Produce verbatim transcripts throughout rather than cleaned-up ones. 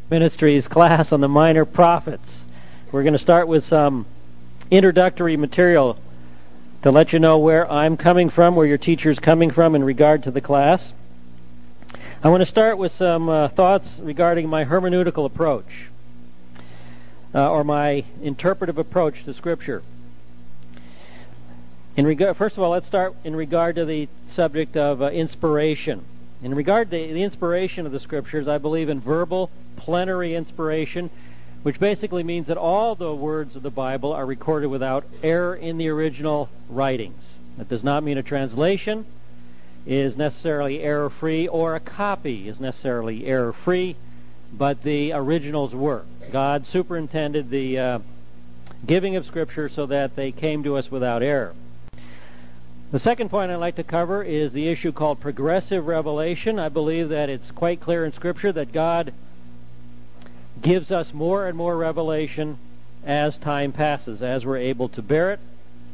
Ministries class on the Minor Prophets. We're going to start with some introductory material to let you know where I'm coming from, where your teacher's coming from in regard to the class. I want to start with some uh, thoughts regarding my hermeneutical approach, uh, or my interpretive approach to Scripture. In regard, first of all, let's start in regard to the subject of uh, inspiration. In regard to the inspiration of the Scriptures, I believe in verbal, plenary inspiration, which basically means that all the words of the Bible are recorded without error in the original writings. That does not mean a translation is necessarily error-free or a copy is necessarily error-free, but the originals were. God superintended the uh, giving of Scripture so that they came to us without error. The second point I'd like to cover is the issue called progressive revelation. I believe that it's quite clear in Scripture that God gives us more and more revelation as time passes, as we're able to bear it.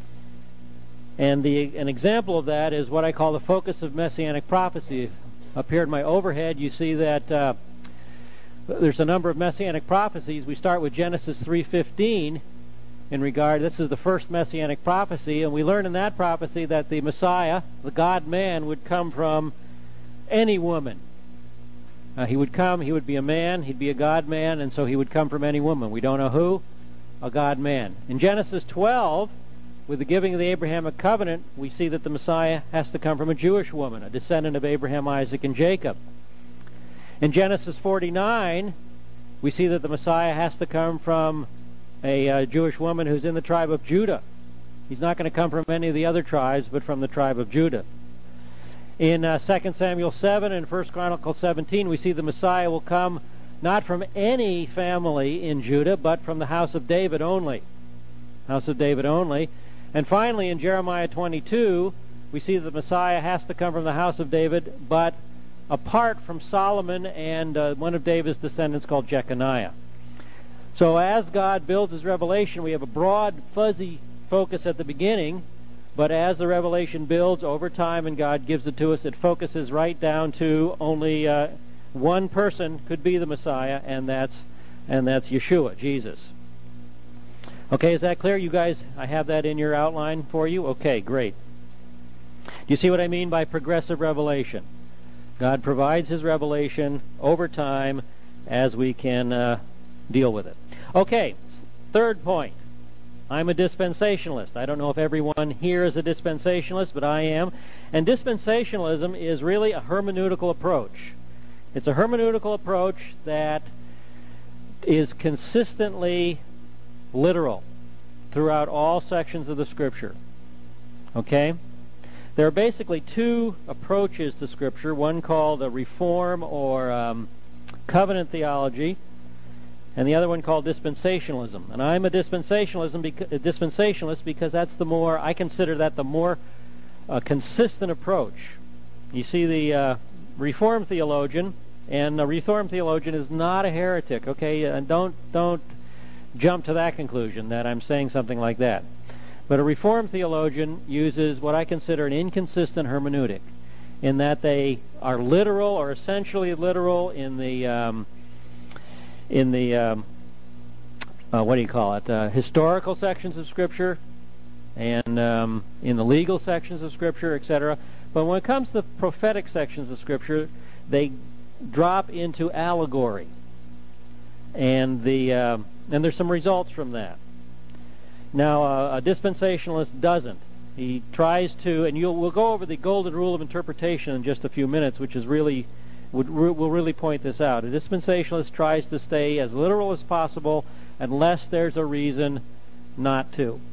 And the, an example of that is what I call the focus of Messianic prophecy. Up here in my overhead, you see that uh, there's a number of Messianic prophecies. We start with Genesis three fifteen. In regard, this is the first Messianic prophecy, and we learn in that prophecy that the Messiah, the God-man, would come from any woman. Uh, he would come, he would be a man, he'd be a God-man, and so he would come from any woman. We don't know who, a God-man. In Genesis twelve, with the giving of the Abrahamic covenant, we see that the Messiah has to come from a Jewish woman, a descendant of Abraham, Isaac, and Jacob. In Genesis forty-nine, we see that the Messiah has to come from a uh, Jewish woman who's in the tribe of Judah. He's not going to come from any of the other tribes, but from the tribe of Judah. In uh, Second Samuel seven and First Chronicles seventeen, we see the Messiah will come not from any family in Judah, but from the house of David only. House of David only. And finally, in Jeremiah twenty-two, we see that the Messiah has to come from the house of David, but apart from Solomon and uh, one of David's descendants called Jeconiah. So as God builds His revelation, we have a broad, fuzzy focus at the beginning, but as the revelation builds over time and God gives it to us, it focuses right down to only uh, one person could be the Messiah, and that's and that's Yeshua, Jesus. Okay, is that clear? You guys, I have that in your outline for you? Okay, great. Do you see what I mean by progressive revelation? God provides His revelation over time as we can uh, deal with it. Okay, third point. I'm a dispensationalist. I don't know if everyone here is a dispensationalist, but I am. And dispensationalism is really a hermeneutical approach. It's a hermeneutical approach that is consistently literal throughout all sections of the Scripture. Okay? There are basically two approaches to Scripture, one called a reform or um, covenant theology, and the other one called dispensationalism. And I'm a dispensationalism beca- a dispensationalist because that's the more, I consider that the more uh, consistent approach. You see, the uh, Reformed theologian, and a Reformed theologian is not a heretic, okay? And don't don't jump to that conclusion that I'm saying something like that. But a Reformed theologian uses what I consider an inconsistent hermeneutic, in that they are literal or essentially literal in the um, in the um, uh, what do you call it? Uh, historical sections of Scripture, and um, in the legal sections of Scripture, et cetera. But when it comes to the prophetic sections of Scripture, they drop into allegory, and the uh, and there's some results from that. Now, uh, a dispensationalist doesn't. He tries to, and you'll, we'll go over the golden rule of interpretation in just a few minutes, which is really would will really point this out. A dispensationalist tries to stay as literal as possible unless there's a reason not to.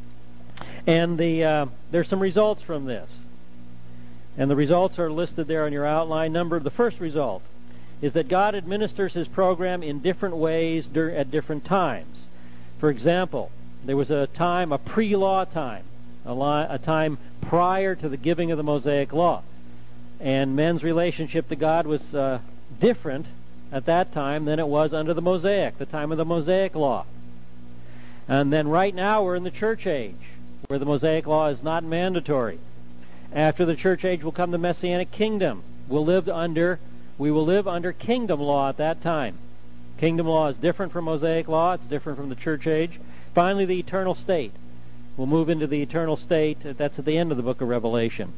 And the uh, there's some results from this. And the results are listed there on your outline. Number the first result is that God administers His program in different ways dur- at different times. For example, there was a time, a pre-law time, a, li- a time prior to the giving of the Mosaic Law. And men's relationship to God was uh, different at that time than it was under the Mosaic, the time of the Mosaic Law. And then right now we're in the church age, where the Mosaic Law is not mandatory. After the church age will come the Messianic kingdom. We'll live under, we will live under kingdom law at that time. Kingdom law is different from Mosaic law. It's different from the church age. Finally, the eternal state. We'll move into the eternal state. That's at the end of the book of Revelation.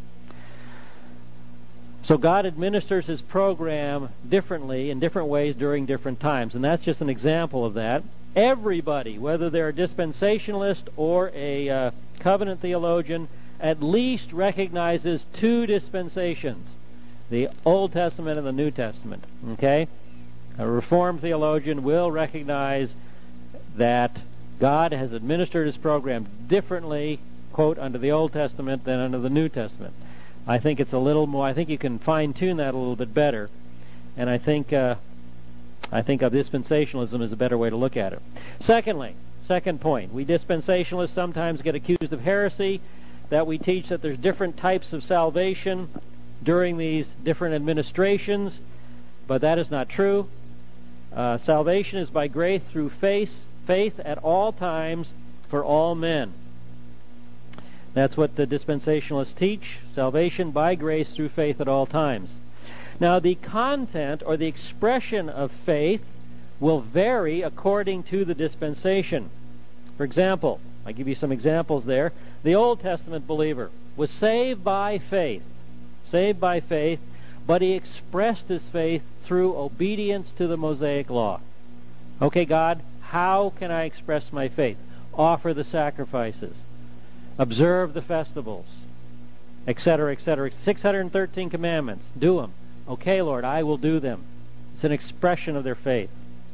So God administers his program differently in different ways during different times, and that's just an example of that. Everybody, whether they're a dispensationalist or a uh, covenant theologian, at least recognizes two dispensations, the Old Testament and the New Testament. Okay? A Reformed theologian will recognize that God has administered his program differently, quote, under the Old Testament than under the New Testament. I think it's a little more, I think you can fine-tune that a little bit better, and I think uh, I think of dispensationalism is a better way to look at it. Secondly, second point, we dispensationalists sometimes get accused of heresy, that we teach that there's different types of salvation during these different administrations, but that is not true. Uh, salvation is by grace through faith, faith at all times for all men. That's what the dispensationalists teach, salvation by grace through faith at all times. Now, the content or the expression of faith will vary according to the dispensation. For example, I give you some examples there. The Old Testament believer was saved by faith, saved by faith, but he expressed his faith through obedience to the Mosaic law. Okay, God, how can I express my faith? Offer the sacrifices, observe the festivals, et cetera, et cetera. six hundred thirteen commandments. Do them. Okay, Lord, I will do them. It's an expression of their faith.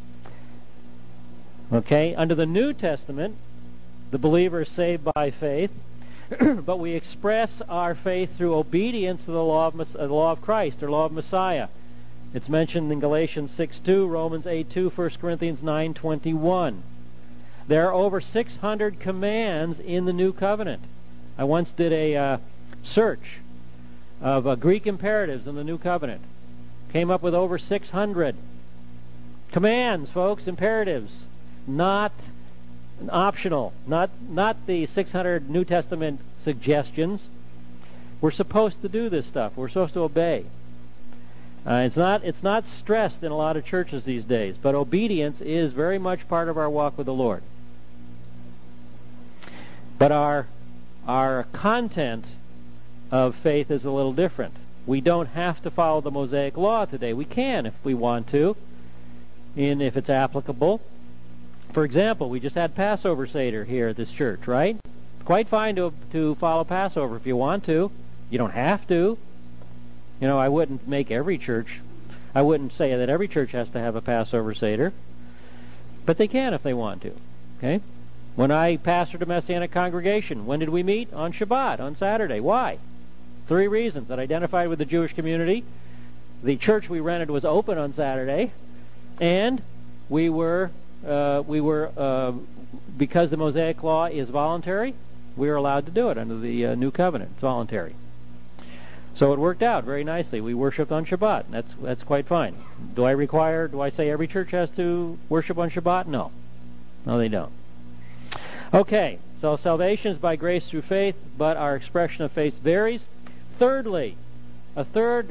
Okay, under the New Testament, the believer is saved by faith, but we express our faith through obedience to the law of, the law of Christ, or law of Messiah. It's mentioned in Galatians six two, Romans eight two, First Corinthians nine twenty-one. There are over six hundred commands in the New Covenant. I once did a uh, search of uh, Greek imperatives in the New Covenant. Came up with over six hundred commands, folks, imperatives, not optional, not not the six hundred New Testament suggestions. We're supposed to do this stuff. We're supposed to obey. Uh, it's not it's not stressed in a lot of churches these days, but obedience is very much part of our walk with the Lord. But our our content of faith is a little different. We don't have to follow the Mosaic law today. We can if we want to, and if it's applicable. For example, we just had Passover Seder here at this church, right? Quite fine to to follow Passover if you want to. You don't have to. You know, I wouldn't make every church, I wouldn't say that every church has to have a Passover Seder, but they can if they want to. Okay? When I pastored a Messianic congregation, when did we meet? On Shabbat, on Saturday. Why? Three reasons. That identified with the Jewish community, the church we rented was open on Saturday, and we were, uh, we were uh, because the Mosaic law is voluntary, we were allowed to do it under the uh, New Covenant. It's voluntary. So it worked out very nicely. We worshiped on Shabbat. That's that's quite fine. Do I require, do I say every church has to worship on Shabbat? No. No, they don't. Okay, so salvation is by grace through faith, but our expression of faith varies. Thirdly, a third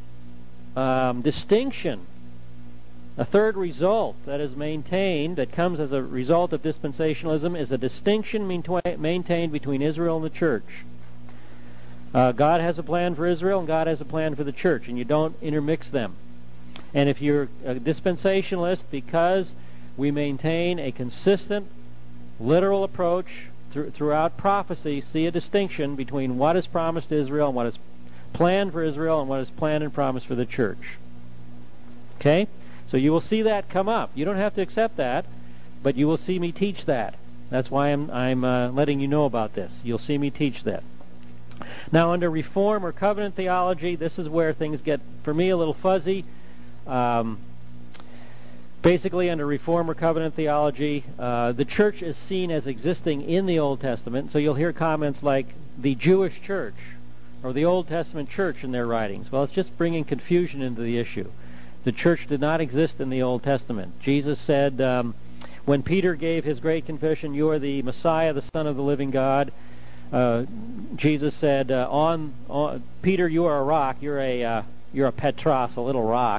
um, distinction, a third result that is maintained, that comes as a result of dispensationalism, is a distinction maintained between Israel and the church. Uh, God has a plan for Israel, and God has a plan for the church, and you don't intermix them. And if you're a dispensationalist, because we maintain a consistent, literal approach th- throughout prophecy, see a distinction between what is promised to Israel and what is planned for Israel and what is planned and promised for the church. Okay? So you will see that come up. You don't have to accept that, but you will see me teach that. That's why I'm, I'm uh, letting you know about this. You'll see me teach that. Now, under Reform or Covenant theology, this is where things get, for me, a little fuzzy. Um, basically, under Reform or Covenant theology, uh, the church is seen as existing in the Old Testament. So you'll hear comments like the Jewish church or the Old Testament church in their writings. Well, it's just bringing confusion into the issue. The church did not exist in the Old Testament. Jesus said, um, when Peter gave his great confession, "You are the Messiah, the Son of the living God," Uh, Jesus said, uh, "On, on Peter, you are a rock. You're a uh, you're a Petros, a little rock.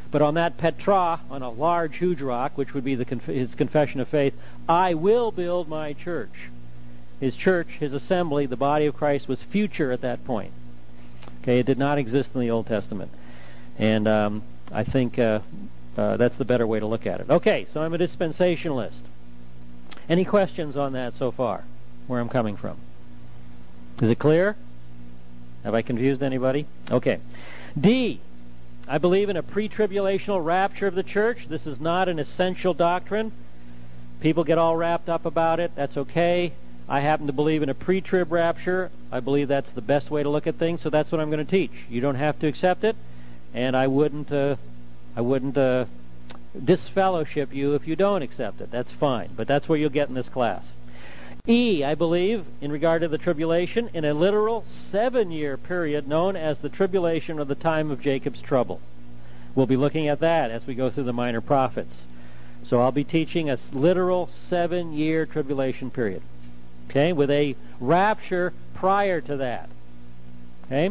But on that Petra, on a large, huge rock, which would be the conf- his confession of faith, I will build my church. His church, his assembly, the body of Christ, was future at that point. Okay, it did not exist in the Old Testament. And um, I think uh, uh, that's the better way to look at it. Okay, so I'm a dispensationalist. Any questions on that so far, where I'm coming from? Is it clear? Have I confused anybody? Okay. D, I believe in a pre-tribulational rapture of the church. This is not an essential doctrine. People get all wrapped up about it. That's okay. I happen to believe in a pre-trib rapture. I believe that's the best way to look at things, so that's what I'm going to teach. You don't have to accept it, and I wouldn't, uh, I wouldn't uh, disfellowship you if you don't accept it. That's fine, but that's what you'll get in this class. E, I believe, in regard to the tribulation, in a literal seven-year period known as the tribulation or the time of Jacob's trouble. We'll be looking at that as we go through the minor prophets. So I'll be teaching a literal seven-year tribulation period, okay, with a rapture prior to that. Okay?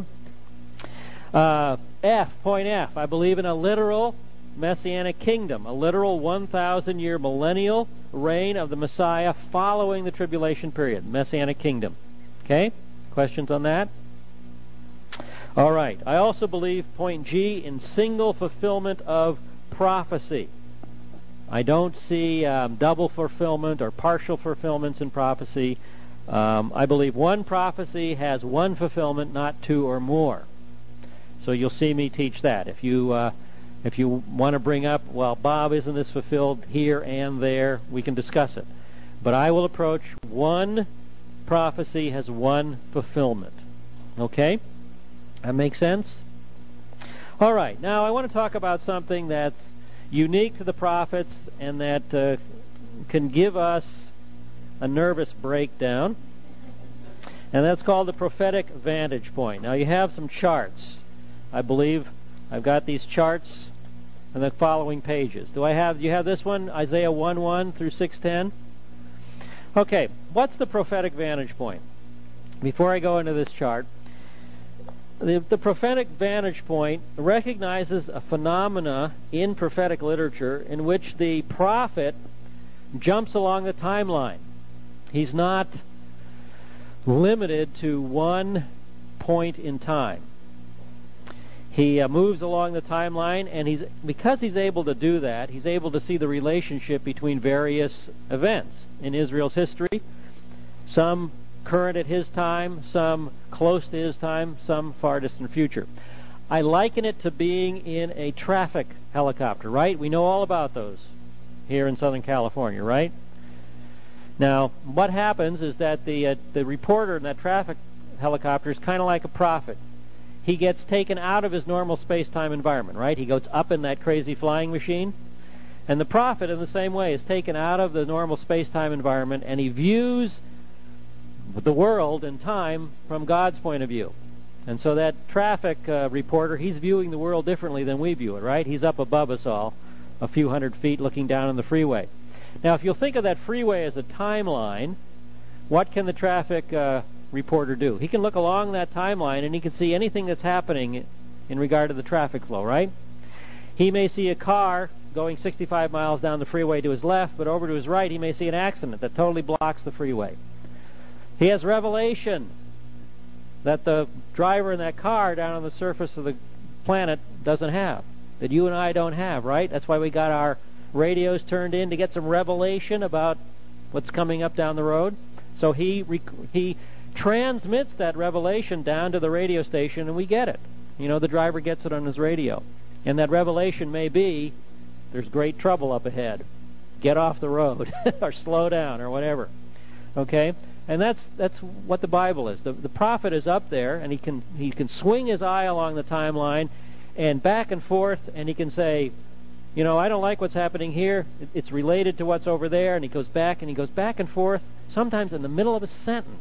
Uh, F, point F, I believe in a literal Messianic kingdom, a literal one thousand year millennial reign of the Messiah following the tribulation period, Messianic kingdom. Okay? Questions on that? All right. I also believe, point G, in single fulfillment of prophecy. I don't see um, double fulfillment or partial fulfillments in prophecy. Um, I believe one prophecy has one fulfillment, not two or more. So you'll see me teach that. If you uh, if you want to bring up, well, Bob, isn't this fulfilled here and there, we can discuss it. But I will approach one prophecy has one fulfillment. Okay? That makes sense? All right. Now I want to talk about something that's unique to the prophets and that uh, can give us a nervous breakdown. And that's called the prophetic vantage point. Now you have some charts. I believe I've got these charts on the following pages. Do I have, do you have this one, Isaiah one one through six ten? Okay, what's the prophetic vantage point? Before I go into this chart, the, the prophetic vantage point recognizes a phenomena in prophetic literature in which the prophet jumps along the timeline. He's not limited to one point in time. He uh, moves along the timeline, and he's because he's able to do that, he's able to see the relationship between various events in Israel's history, some current at his time, some close to his time, some far distant future. I liken it to being in a traffic helicopter, right? We know all about those here in Southern California, right? Now, what happens is that the uh, the reporter in that traffic helicopter is kind of like a prophet. He gets taken out of his normal space-time environment, right? He goes up in that crazy flying machine. And the prophet, in the same way, is taken out of the normal space-time environment, and he views the world and time from God's point of view. And so that traffic uh, reporter, he's viewing the world differently than we view it, right? He's up above us all, a few hundred feet, looking down on the freeway. Now, if you'll think of that freeway as a timeline, what can the traffic uh, reporter do? He can look along that timeline and he can see anything that's happening in regard to the traffic flow, right? He may see a car going sixty-five miles down the freeway to his left, but over to his right he may see an accident that totally blocks the freeway. He has revelation that the driver in that car down on the surface of the planet doesn't have, that you and I don't have, right? That's why we got our radios turned in to get some revelation about what's coming up down the road. So he rec- he transmits that revelation down to the radio station, and we get it. You know, the driver gets it on his radio. And that revelation may be, there's great trouble up ahead. Get off the road, or slow down, or whatever. Okay? And that's that's what the Bible is. The, the prophet is up there, and he can he can swing his eye along the timeline, and back and forth, and he can say, you know, I don't like what's happening here. It's related to what's over there, and he goes back, and he goes back and forth, sometimes in the middle of a sentence.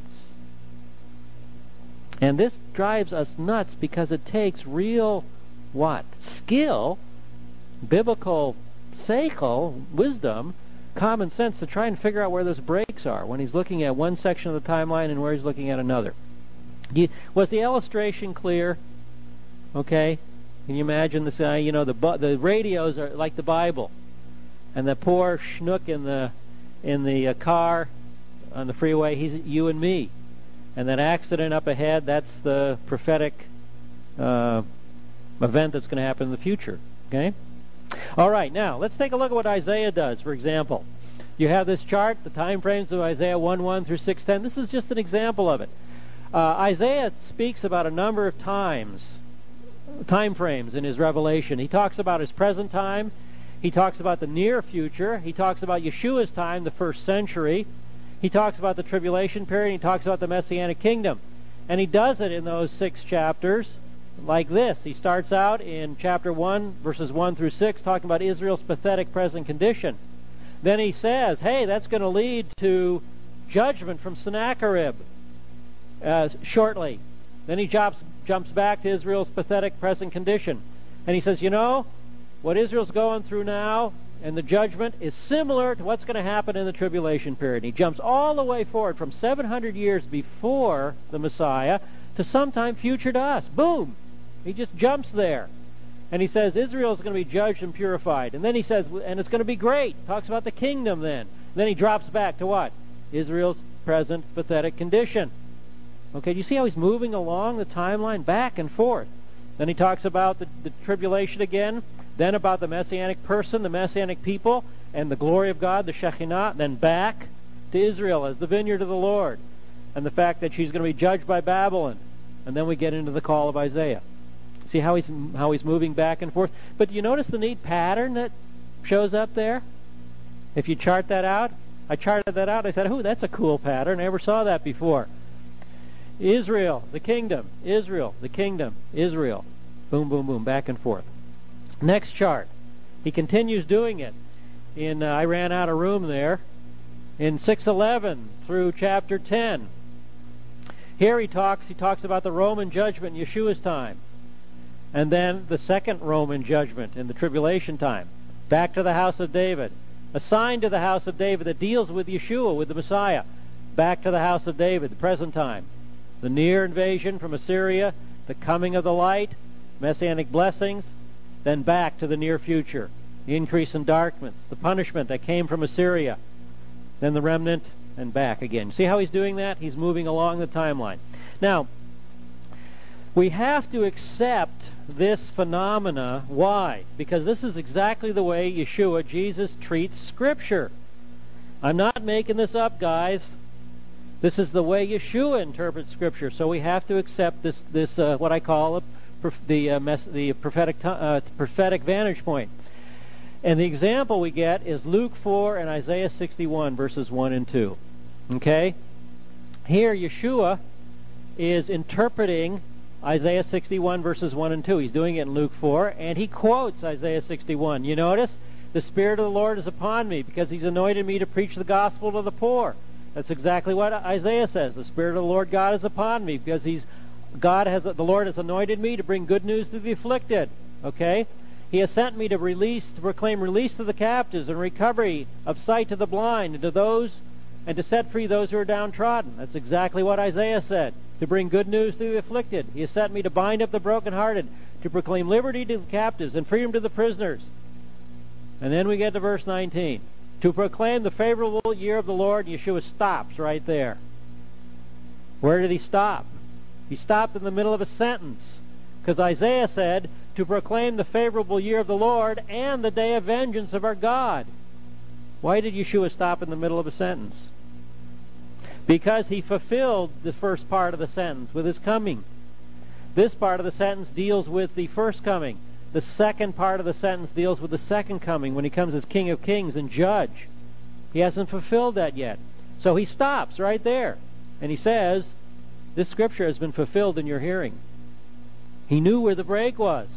And this drives us nuts because it takes real, what? Skill, biblical seichel, wisdom, common sense to try and figure out where those breaks are when he's looking at one section of the timeline and where he's looking at another. You, was the illustration clear? Okay? Can you imagine this guy? You know, the bu- the radios are like the Bible, and the poor schnook in the in the uh, car on the freeway, he's you and me. And that accident up ahead, that's the prophetic uh, event that's going to happen in the future. Okay? All right, now, let's take a look at what Isaiah does, for example. You have this chart, the time frames of Isaiah one one through six ten. This is just an example of it. Uh, Isaiah speaks about a number of times, time frames in his revelation. He talks about his present time. He talks about the near future. He talks about Yeshua's time, the first century. He talks about the tribulation period. He talks about the Messianic kingdom. And he does it in those six chapters like this. He starts out in chapter one, verses one through six, talking about Israel's pathetic present condition. Then he says, hey, that's going to lead to judgment from Sennacherib uh, shortly. Then he jumps, jumps back to Israel's pathetic present condition. And he says, you know, what Israel's going through now and the judgment is similar to what's going to happen in the tribulation period. And he jumps all the way forward from seven hundred years before the Messiah to sometime future to us. Boom! He just jumps there. And he says Israel's going to be judged and purified. And then he says, and it's going to be great. Talks about the kingdom then. And then he drops back to what? Israel's present pathetic condition. Okay, do you see how he's moving along the timeline back and forth? Then he talks about the, the tribulation again, then about the Messianic person, the Messianic people, and the glory of God, the Shekinah, then back to Israel as the vineyard of the Lord, and the fact that she's going to be judged by Babylon. And then we get into the call of Isaiah. See how he's how he's moving back and forth? But do you notice the neat pattern that shows up there? If you chart that out, I charted that out. I said, "Ooh, that's a cool pattern. I never saw that before." Israel, the kingdom. Israel, the kingdom. Israel. Boom, boom, boom, back and forth. Next chart. He continues doing it. In uh, I ran out of room there. In six eleven through chapter ten. Here he talks. He talks about the Roman judgment in Yeshua's time, and then the second Roman judgment in the tribulation time. Back to the house of David. A sign to the house of David that deals with Yeshua, with the Messiah. Back to the house of David, the present time. The near invasion from Assyria, the coming of the light, Messianic blessings, then back to the near future. The increase in darkness, the punishment that came from Assyria, then the remnant, and back again. See how he's doing that? He's moving along the timeline. Now, we have to accept this phenomena. Why? Because this is exactly the way Yeshua, Jesus, treats Scripture. I'm not making this up, guys. This is the way Yeshua interprets Scripture. So we have to accept this, this uh, what I call a, the uh, mes- the prophetic uh, prophetic vantage point. And the example we get is Luke four and Isaiah sixty-one, verses one and two. Okay? Here, Yeshua is interpreting Isaiah sixty-one, verses one and two. He's doing it in Luke four, and he quotes Isaiah sixty-one. You notice? The Spirit of the Lord is upon me, because He's anointed me to preach the gospel to the poor. That's exactly what Isaiah says. The Spirit of the Lord God is upon me, because He's God has the Lord has anointed me to bring good news to the afflicted. Okay? He has sent me to release, to proclaim release to the captives and recovery of sight to the blind, and to those, and to set free those who are downtrodden. That's exactly what Isaiah said. To bring good news to the afflicted. He has sent me to bind up the brokenhearted, to proclaim liberty to the captives and freedom to the prisoners. And then we get to verse nineteen. To proclaim the favorable year of the Lord. Yeshua stops right there. Where did he stop? He stopped in the middle of a sentence. Because Isaiah said, to proclaim the favorable year of the Lord and the day of vengeance of our God. Why did Yeshua stop in the middle of a sentence? Because he fulfilled the first part of the sentence with his coming. This part of the sentence deals with the first coming. The second part of the sentence deals with the second coming, when he comes as King of Kings and Judge. He hasn't fulfilled that yet. So he stops right there. And he says, this scripture has been fulfilled in your hearing. He knew where the break was.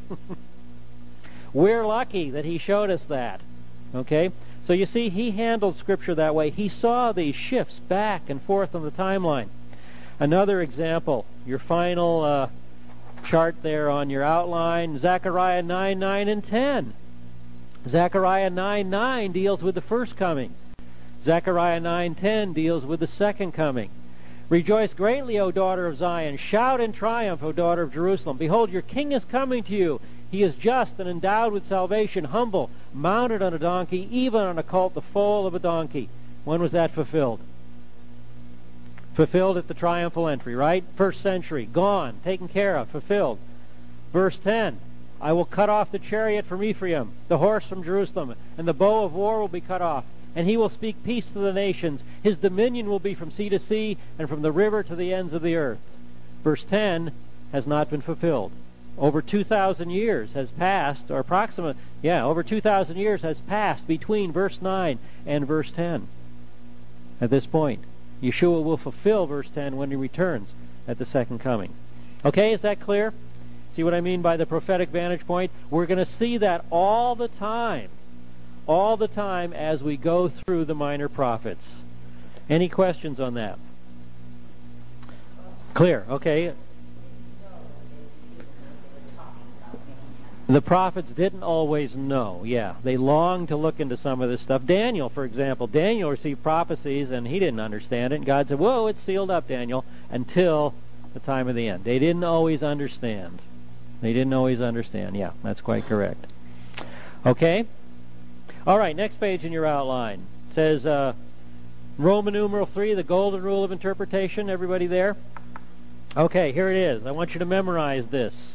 We're lucky that he showed us that. Okay? So you see, he handled Scripture that way. He saw these shifts back and forth on the timeline. Another example, your final uh, chart there on your outline, Zechariah nine, nine, and ten. Zechariah nine, nine deals with the first coming. Zechariah nine, ten deals with the second coming. Rejoice greatly, O daughter of Zion. Shout in triumph, O daughter of Jerusalem. Behold, your king is coming to you. He is just and endowed with salvation, humble, mounted on a donkey, even on a colt, the foal of a donkey. When was that fulfilled? Fulfilled at the triumphal entry, right? First century. Gone. Taken care of. Fulfilled. Verse ten. I will cut off the chariot from Ephraim, the horse from Jerusalem, and the bow of war will be cut off. And he will speak peace to the nations. His dominion will be from sea to sea, and from the river to the ends of the earth. Verse ten has not been fulfilled. Over two thousand years has passed, or approximate, yeah, over two thousand years has passed between verse nine and verse ten. At this point, Yeshua will fulfill verse ten when he returns at the second coming. Okay, is that clear? See what I mean by the prophetic vantage point? We're going to see that all the time. All the time as we go through the minor prophets. Any questions on that? Clear, okay. The prophets didn't always know, yeah. They longed to look into some of this stuff. Daniel, for example, Daniel received prophecies and he didn't understand it. And God said, whoa, it's sealed up, Daniel, until the time of the end. They didn't always understand. They didn't always understand, yeah, that's quite correct. Okay? All right, next page in your outline. It says uh, Roman numeral three, the golden rule of interpretation. Everybody there? Okay, here it is. I want you to memorize this.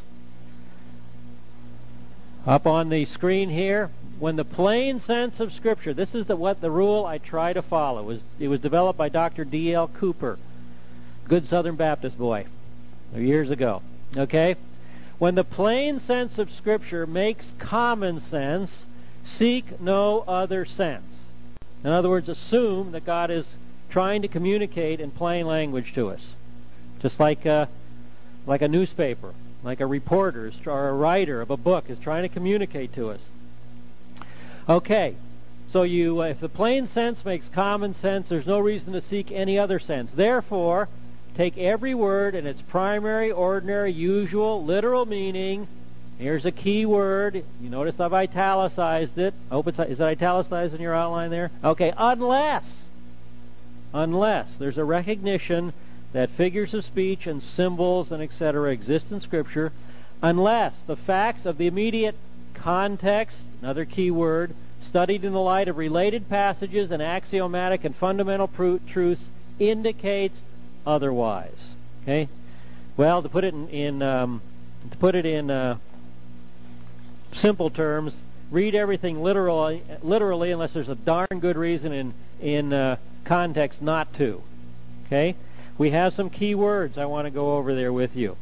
Up on the screen here, when the plain sense of Scripture, this is the, what the rule I try to follow. It was, it was developed by Doctor D L Cooper, good Southern Baptist boy, years ago. Okay? When the plain sense of Scripture makes common sense, seek no other sense. In other words, assume that God is trying to communicate in plain language to us. Just like a, like a newspaper, like a reporter or a writer of a book is trying to communicate to us. Okay, so you, if the plain sense makes common sense, there's no reason to seek any other sense. Therefore, take every word in its primary, ordinary, usual, literal meaning. Here's a key word. You notice I've italicized it. I hope it's, is it italicized in your outline there? Okay, unless, unless there's a recognition that figures of speech and symbols and et cetera exist in Scripture, unless the facts of the immediate context, another key word, studied in the light of related passages and axiomatic and fundamental pr- truths, indicates otherwise. Okay? Well, to put it in, in um, to put it in uh, simple terms, read everything literally, literally, unless there's a darn good reason in in uh, context not to. Okay? We have some key words I want to go over there with you.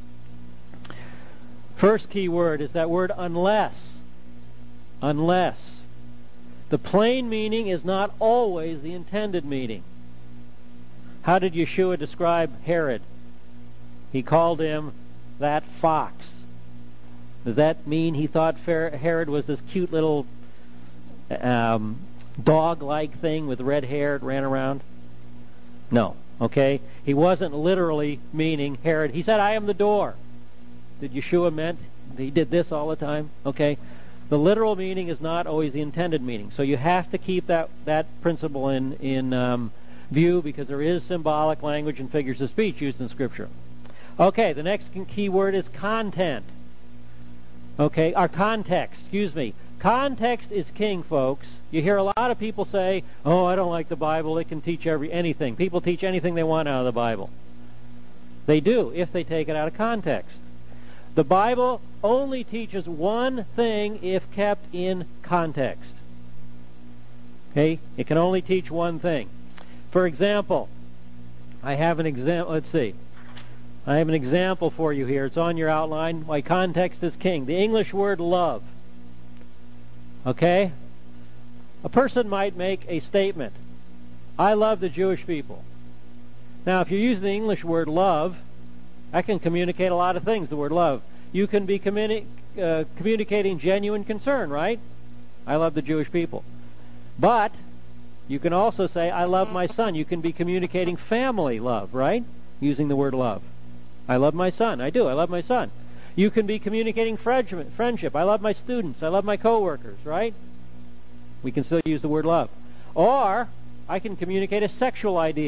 First key word is that word unless. Unless. The plain meaning is not always the intended meaning. How did Yeshua describe Herod? He called him that fox. Does that mean he thought Herod was this cute little um, dog-like thing with red hair that ran around? No. Okay? He wasn't literally meaning Herod. He said, I am the door. Did Yeshua meant he did this all the time? Okay? The literal meaning is not always the intended meaning. So you have to keep that, that principle in, in um, view, because there is symbolic language and figures of speech used in Scripture. Okay, the next key word is content. Okay, or context, excuse me. Context is king, folks. You hear a lot of people say, oh, I don't like the Bible. It can teach every anything. People teach anything they want out of the Bible. They do, if they take it out of context. The Bible only teaches one thing if kept in context. Okay? It can only teach one thing. For example, I have an example. Let's see. I have an example for you here. It's on your outline. Why context is king. The English word love. Okay? A person might make a statement. I love the Jewish people. Now, if you're using the English word love, that can communicate a lot of things, the word love. You can be communi- uh, communicating genuine concern, right? I love the Jewish people. But you can also say, I love my son. You can be communicating family love, right? Using the word love. I love my son. I do. I love my son. You can be communicating friendship. I love my students. I love my coworkers, right? We can still use the word love. Or I can communicate a sexual idea.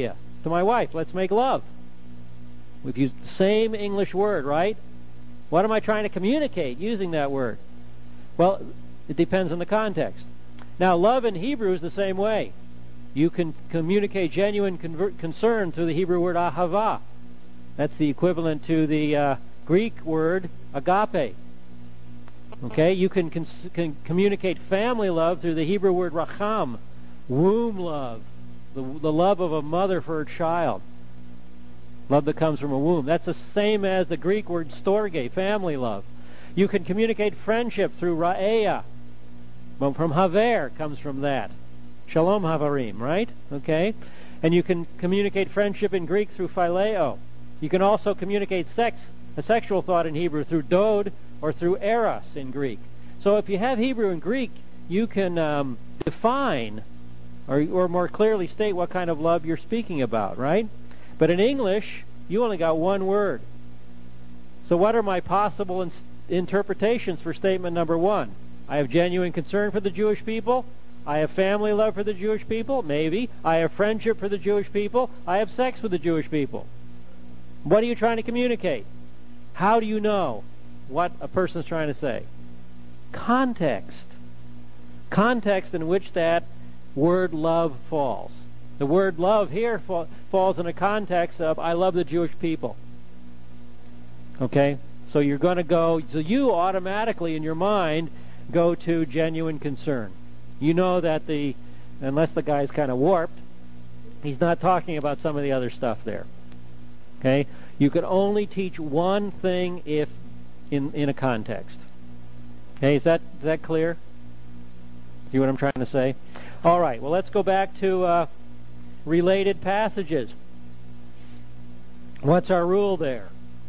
to my wife. Let's make love. We've used the same English word, right? What am I trying to communicate using that word? Well, it depends on the context. Now, love in Hebrew is the same way. You can communicate genuine conver- concern through the Hebrew word ahava. That's the equivalent to the uh, Greek word agape. Okay, you can, cons- can communicate family love through the Hebrew word racham, womb love, the, the love of a mother for her child. Love that comes from a womb. That's the same as the Greek word storge, family love. You can communicate friendship through ra'eya. Well, from haver comes from that. Shalom havarim, right? Okay? And you can communicate friendship in Greek through phileo. You can also communicate sex, a sexual thought in Hebrew through dod or through eros in Greek. So if you have Hebrew and Greek, you can um, define or, or more clearly state what kind of love you're speaking about, right? But in English, you only got one word. So what are my possible in- interpretations for statement number one? I have genuine concern for the Jewish people. I have family love for the Jewish people. Maybe. I have friendship for the Jewish people. I have sex with the Jewish people. What are you trying to communicate? How do you know what a person is trying to say? Context. Context in which that word love falls. The word love here fa- falls in a context of I love the Jewish people. Okay? So you're going to go, so you automatically in your mind go to genuine concern. You know that the, unless the guy's kind of warped, he's not talking about some of the other stuff there. Okay? You can only teach one thing if in, in a context. Okay, is that is that clear? See what I'm trying to say? All right, well, let's go back to uh, related passages. What's our rule there?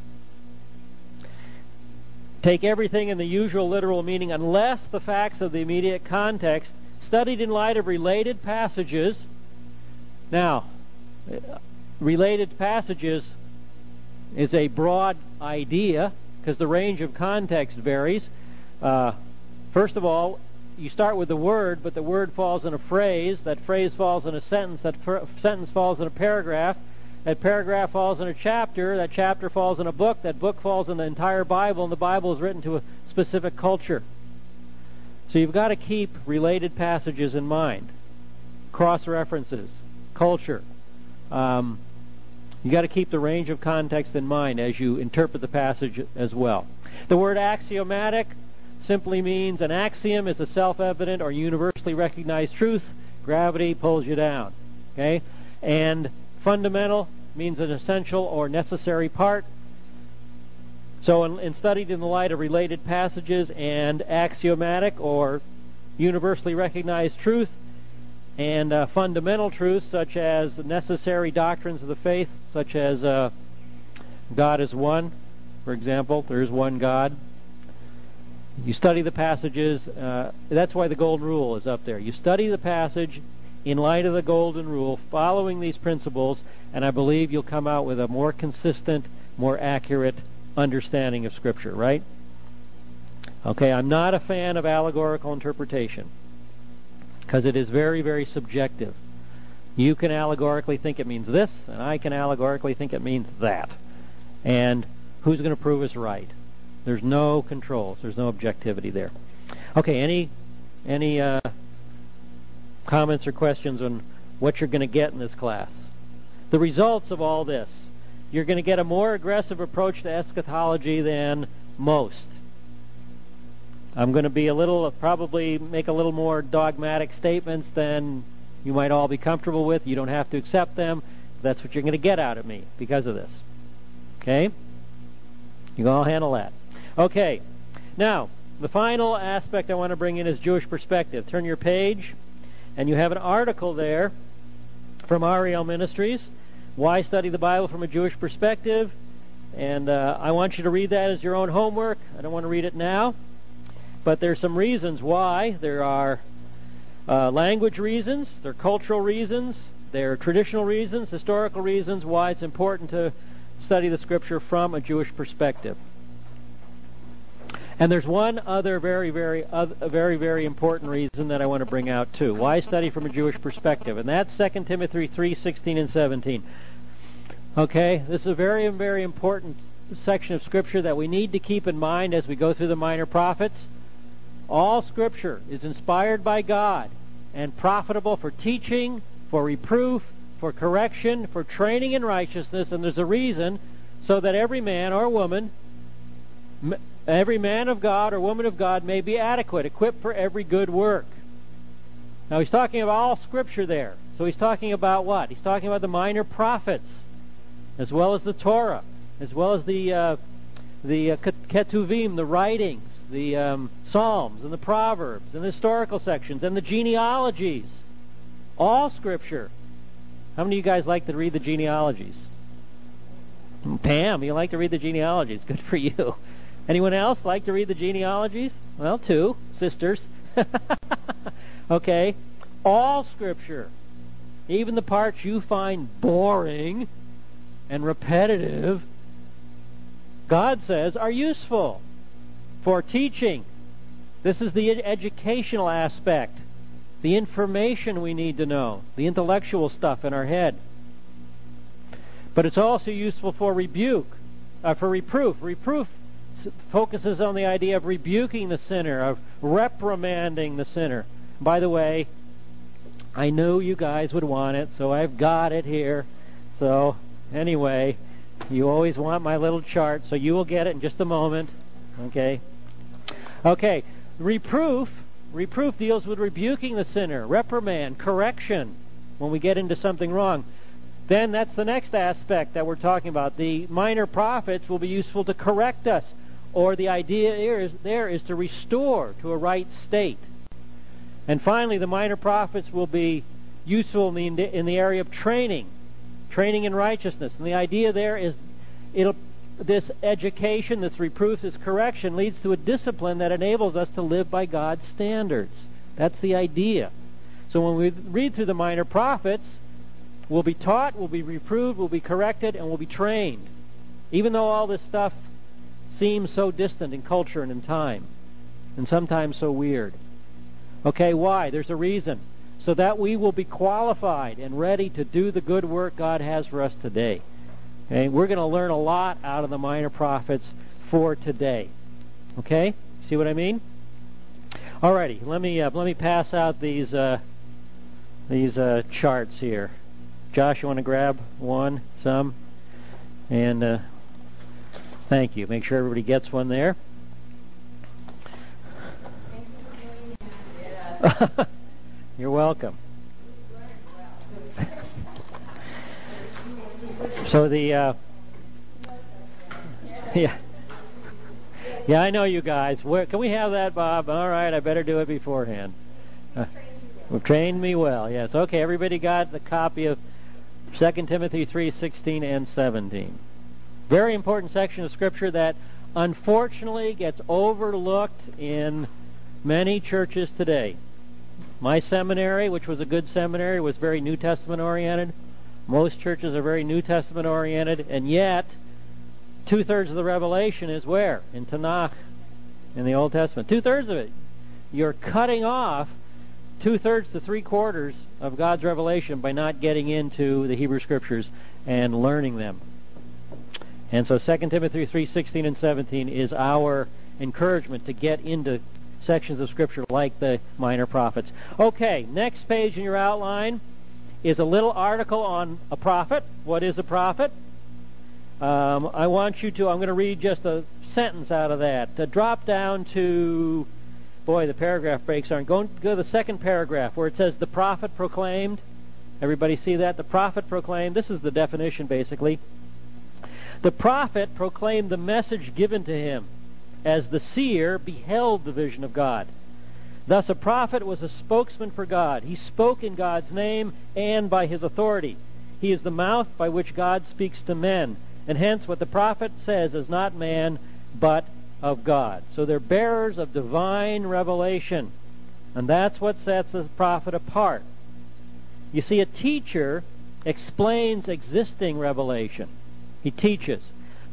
Take everything in the usual literal meaning unless the facts of the immediate context studied in light of related passages. Now, related passages is a broad idea because the range of context varies. Uh, first of all, you start with the word, but the word falls in a phrase. That phrase falls in a sentence. That fr- sentence falls in a paragraph. That paragraph falls in a chapter. That chapter falls in a book. That book falls in the entire Bible, and the Bible is written to a specific culture. So you've got to keep related passages in mind. Cross-references, culture. Um, you got to keep the range of context in mind as you interpret the passage as well. The word axiomatic simply means an axiom is a self-evident or universally recognized truth. Gravity pulls you down. Okay? And fundamental means an essential or necessary part. So in, in studied in the light of related passages and axiomatic or universally recognized truth and uh, fundamental truths such as necessary doctrines of the faith, such as uh, God is one, for example, there is one God. You study the passages, uh, that's why the Golden Rule is up there. You study the passage in light of the Golden Rule, following these principles, and I believe you'll come out with a more consistent, more accurate understanding of Scripture, right? Okay, I'm not a fan of allegorical interpretation because it is very, very subjective. You can allegorically think it means this, and I can allegorically think it means that. And who's going to prove us right? There's no controls. There's no objectivity there. Okay, any any uh, comments or questions on what you're going to get in this class? The results of all this. You're going to get a more aggressive approach to eschatology than most. I'm going to be a little, probably make a little more dogmatic statements than you might all be comfortable with. You don't have to accept them. That's what you're going to get out of me because of this. Okay? You can all handle that. Okay. Now, the final aspect I want to bring in is Jewish perspective. Turn your page, and you have an article there from Ariel Ministries, Why Study the Bible from a Jewish Perspective. And uh, I want you to read that as your own homework. I don't want to read it now. But there's some reasons why. There are uh, language reasons, there are cultural reasons, there are traditional reasons, historical reasons why it's important to study the Scripture from a Jewish perspective. And there's one other very, very, uh, very, very important reason that I want to bring out too. Why study from a Jewish perspective? And that's Second Timothy three sixteen and seventeen. Okay, this is a very, very important section of Scripture that we need to keep in mind as we go through the minor prophets. All Scripture is inspired by God and profitable for teaching, for reproof, for correction, for training in righteousness, and there's a reason, so that every man or woman, every man of God or woman of God may be adequate, equipped for every good work. Now he's talking about all Scripture there. So he's talking about what? He's talking about the minor prophets, as well as the Torah, as well as the uh, the uh, Ketuvim, the writings, the um, Psalms, and the Proverbs, and the historical sections, and the genealogies. All Scripture. How many of you guys like to read the genealogies? Pam, you like to read the genealogies. Good for you. Anyone else like to read the genealogies? Well, two sisters. Okay. All Scripture, even the parts you find boring and repetitive, God says are useful for teaching. This is the educational aspect, the information we need to know, the intellectual stuff in our head. But it's also useful for rebuke, uh, for reproof. Reproof focuses on the idea of rebuking the sinner, of reprimanding the sinner. By the way, I knew you guys would want it, so I've got it here. So, anyway, you always want my little chart, so you will get it in just a moment. Okay? Okay, reproof. Reproof deals with rebuking the sinner, reprimand, correction, when we get into something wrong. Then that's the next aspect that we're talking about. The minor prophets will be useful to correct us, or the idea is, there is to restore to a right state. And finally, the minor prophets will be useful in the, in the area of training, training in righteousness. And the idea there is it'll this education, this reproof, this correction leads to a discipline that enables us to live by God's standards. That's the idea. So when we read through the minor prophets, we'll be taught, we'll be reproved, we'll be corrected, and we'll be trained. Even though all this stuff seems so distant in culture and in time, and sometimes so weird. Okay, why? There's a reason. So that we will be qualified and ready to do the good work God has for us today. Okay, we're going to learn a lot out of the minor prophets for today. Okay, see what I mean? Alrighty, let me uh, let me pass out these uh, these uh, charts here. Josh, you want to grab one, some, and uh, thank you. Make sure everybody gets one there. You're welcome. So the, uh, yeah, yeah, I know you guys. Where can we have that, Bob? All right, I better do it beforehand. Uh, well, trained me well. Yes. Okay. Everybody got the copy of Second Timothy three sixteen and seventeen. Very important section of Scripture that unfortunately gets overlooked in many churches today. My seminary, which was a good seminary, was very New Testament oriented. Most churches are very New Testament oriented, and yet two-thirds of the revelation is where? In Tanakh, in the Old Testament. Two-thirds of it. You're cutting off two-thirds to three-quarters of God's revelation by not getting into the Hebrew Scriptures and learning them. And so Second Timothy three sixteen and seventeen is our encouragement to get into sections of Scripture like the minor prophets. Okay, next page in your outline is a little article on a prophet. What is a prophet? Um, I want you to, I'm going to read just a sentence out of that. To drop down to, boy, the paragraph breaks aren't. Go, go to the second paragraph where it says, the prophet proclaimed. Everybody see that? The prophet proclaimed. This is the definition, basically. The prophet proclaimed the message given to him as the seer beheld the vision of God. Thus a prophet was a spokesman for God. He spoke in God's name and by his authority. He is the mouth by which God speaks to men. And hence what the prophet says is not man, but of God. So they're bearers of divine revelation. And that's what sets a prophet apart. You see, a teacher explains existing revelation. He teaches.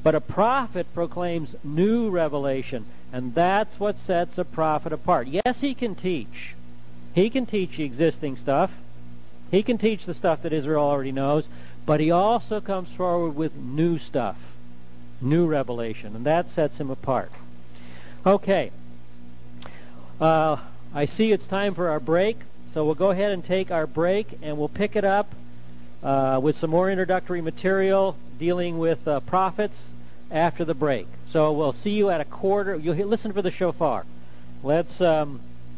But a prophet proclaims new revelation, and that's what sets a prophet apart. Yes, he can teach. He can teach the existing stuff. He can teach the stuff that Israel already knows, but he also comes forward with new stuff, new revelation, and that sets him apart. Okay. Uh, I see it's time for our break, so we'll go ahead and take our break, and we'll pick it up uh, with some more introductory material dealing with uh, prophets after the break. So we'll see you at a quarter. You'll hear, listen for the shofar. Let's um,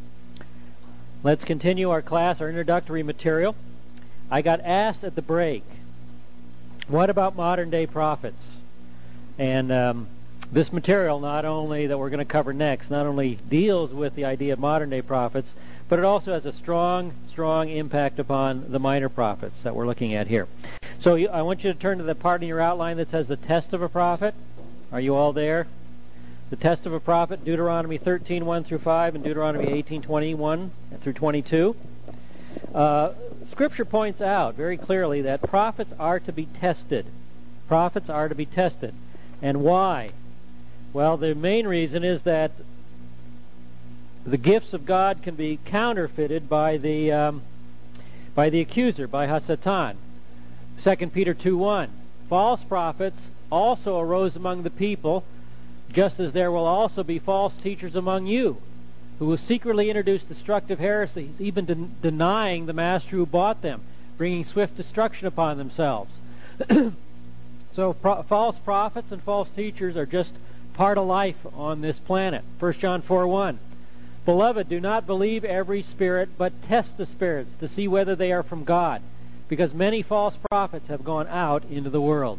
let's continue our class, our introductory material. I got asked at the break, what about modern-day prophets? And um, this material, not only that we're going to cover next, not only deals with the idea of modern-day prophets, but it also has a strong, strong impact upon the minor prophets that we're looking at here. So you, I want you to turn to the part in your outline that says the test of a prophet. Are you all there? The test of a prophet, Deuteronomy thirteen, one through five, and Deuteronomy eighteen, twenty-one through twenty-two. Uh, Scripture points out very clearly that prophets are to be tested. Prophets are to be tested. And why? Well, the main reason is that the gifts of God can be counterfeited by the um, by the accuser, by Hasatan. Second Peter two one. False prophets also arose among the people, just as there will also be false teachers among you, who will secretly introduce destructive heresies, even de- denying the master who bought them, bringing swift destruction upon themselves. So pro- false prophets and false teachers are just part of life on this planet. First John four one. Beloved, do not believe every spirit, but test the spirits to see whether they are from God, because many false prophets have gone out into the world.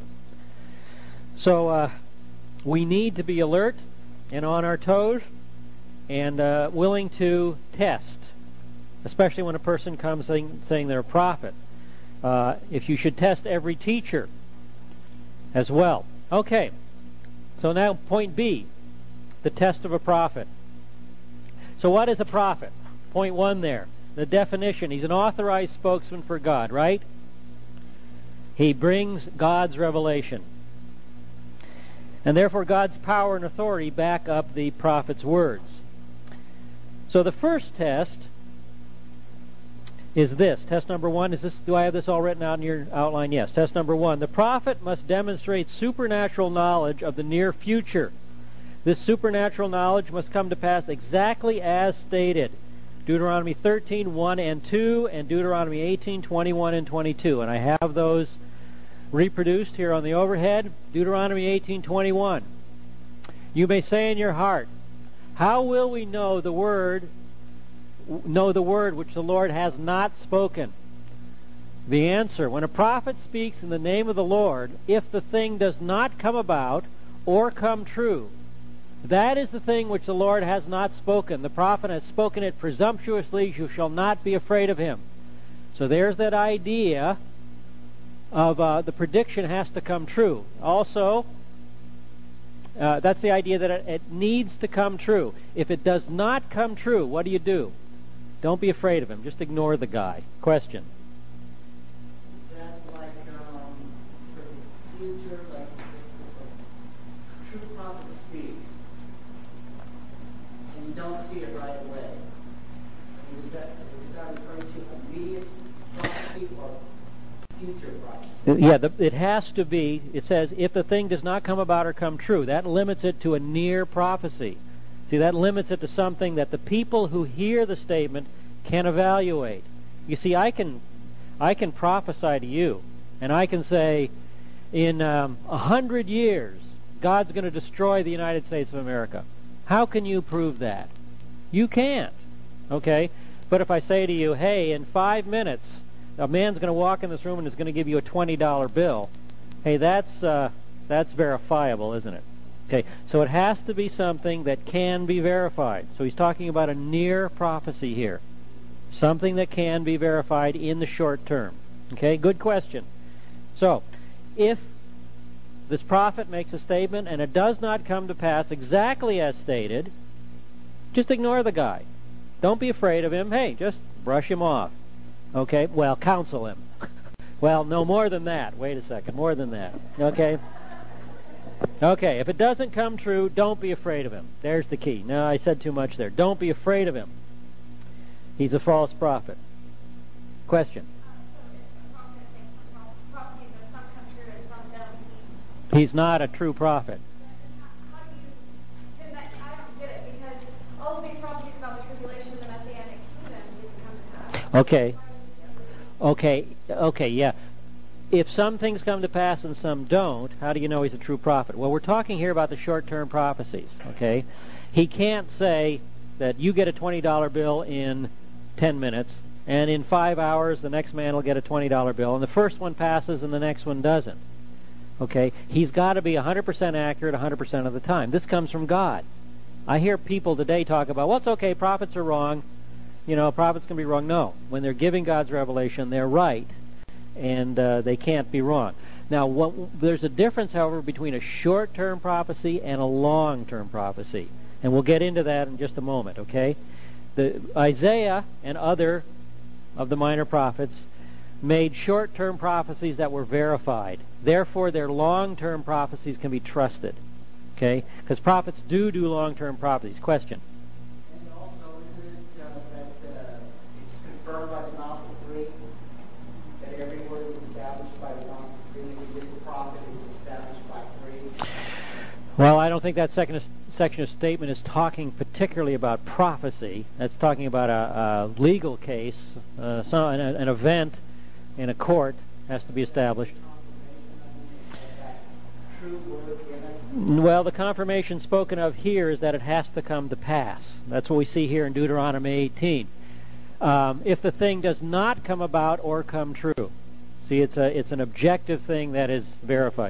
So uh, we need to be alert and on our toes and uh, willing to test, especially when a person comes saying, saying they're a prophet. Uh, if you should test every teacher as well. Okay, so now point B, the test of a prophet. So what is a prophet? Point one there, the definition. He's an authorized spokesman for God, right? He brings God's revelation. And therefore God's power and authority back up the prophet's words. So the first test is this. Test number one, is this, do I have this all written out in your outline? Yes. Test number one, the prophet must demonstrate supernatural knowledge of the near future. This supernatural knowledge must come to pass exactly as stated. Deuteronomy thirteen, one and two, and Deuteronomy eighteen, twenty-one and twenty-two. And I have those reproduced here on the overhead. Deuteronomy eighteen, twenty-one. You may say in your heart, how will we know the word, know the word which the Lord has not spoken? The answer, when a prophet speaks in the name of the Lord, if the thing does not come about or come true, that is the thing which the Lord has not spoken. The prophet has spoken it presumptuously. You shall not be afraid of him. So there's that idea of uh, the prediction has to come true. Also, uh, that's the idea that it, it needs to come true. If it does not come true, what do you do? Don't be afraid of him. Just ignore the guy. Question. Is that like um, for the future, like if a true prophet speaks and you don't see it right away? I mean, is that, is that referring to immediate prophecy or future prophecy? Yeah, the, it has to be, it says, if the thing does not come about or come true. That limits it to a near prophecy. See, that limits it to something that the people who hear the statement can evaluate. You see, I can I can prophesy to you, and I can say, in um, a hundred years, God's going to destroy the United States of America. How can you prove that? You can't. Okay? But if I say to you, hey, in five minutes, a man's going to walk in this room and is going to give you a twenty dollar bill, hey, that's uh, that's verifiable, isn't it? Okay, so it has to be something that can be verified. So he's talking about a near prophecy here. Something that can be verified in the short term. Okay, good question. So, if this prophet makes a statement and it does not come to pass exactly as stated, just ignore the guy. Don't be afraid of him. Hey, just brush him off. Okay, well, counsel him. Well, no more than that. Wait a second, more than that. Okay? Okay, if it doesn't come true, don't be afraid of him. There's the key. No, I said too much there. Don't be afraid of him. He's a false prophet. Question. He's not a true prophet. Okay. Okay. Okay, yeah. If some things come to pass and some don't, how do you know he's a true prophet? Well, we're talking here about the short-term prophecies, okay? He can't say that you get a twenty dollar bill in ten minutes, and in five hours the next man will get a twenty dollar bill, and the first one passes and the next one doesn't. Okay? He's got to be one hundred percent accurate one hundred percent of the time. This comes from God. I hear people today talk about, well, it's okay, prophets are wrong. You know, prophets can be wrong. No. When they're giving God's revelation, they're right, and uh, they can't be wrong. Now, what, there's a difference, however, between a short-term prophecy and a long-term prophecy. And we'll get into that in just a moment, okay? The, Isaiah and other of the minor prophets made short-term prophecies that were verified. Therefore, their long-term prophecies can be trusted, okay? Because prophets do do long-term prophecies. Question? And also, isn't it uh, that uh, it's confirmed by the mouth of three? That every word is established by the mouth of three, and this prophet is established by three? Well, I don't think that second section of statement is talking particularly about prophecy. That's talking about a, a legal case, uh, so an, an event in a court has to be established. Well, the confirmation spoken of here is that it has to come to pass. That's what we see here in Deuteronomy eighteen. Um, if the thing does not come about or come true, see, it's a it's an objective thing that is verified.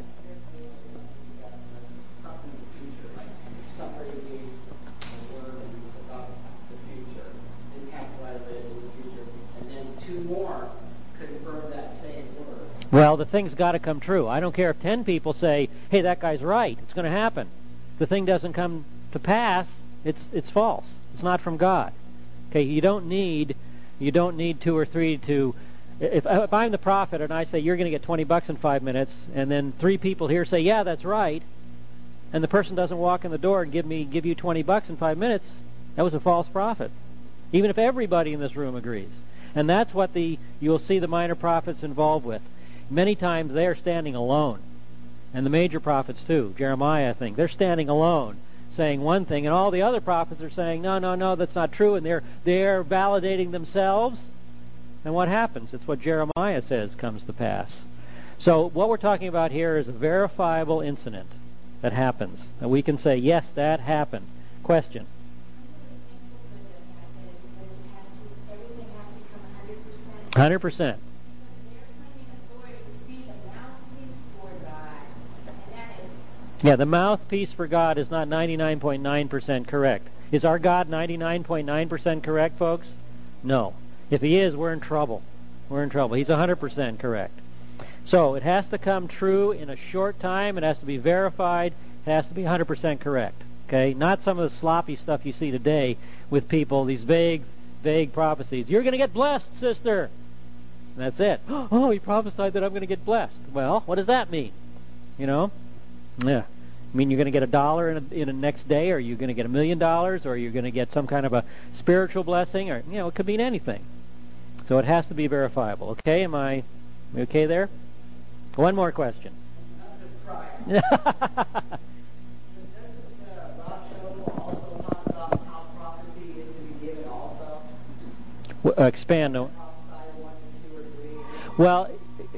Well, the thing's got to come true. I don't care if ten people say, hey, that guy's right. It's going to happen. If the thing doesn't come to pass, it's it's false. It's not from God. Okay, you don't need you don't need two or three to... If, if I'm the prophet and I say, you're going to get twenty bucks in five minutes, and then three people here say, yeah, that's right, and the person doesn't walk in the door and give me give you twenty bucks in five minutes, that was a false prophet. Even if everybody in this room agrees. And that's what the you'll see the minor prophets involved with. Many times they are standing alone. And the major prophets too. Jeremiah, I think. They're standing alone, saying one thing, and all the other prophets are saying, no, no, no, that's not true, and they're they're validating themselves. And what happens? It's what Jeremiah says comes to pass. So what we're talking about here is a verifiable incident that happens. And we can say, yes, that happened. Question? one hundred percent. Yeah, the mouthpiece for God is not ninety-nine point nine percent correct. Is our God ninety-nine point nine percent correct, folks? No. If he is, we're in trouble. We're in trouble. He's one hundred percent correct. So it has to come true in a short time. It has to be verified. It has to be one hundred percent correct. Okay? Not some of the sloppy stuff you see today with people, these vague, vague prophecies. You're going to get blessed, sister. And that's it. Oh, he prophesied that I'm going to get blessed. Well, what does that mean? You know? Yeah. I mean, you're going to get a dollar in a, in a next day, or you're going to get a million dollars, or you're going to get some kind of a spiritual blessing, or, you know, it could mean anything. So it has to be verifiable. Okay? Am I, am I okay there? One more question. uh, expand. No. Well,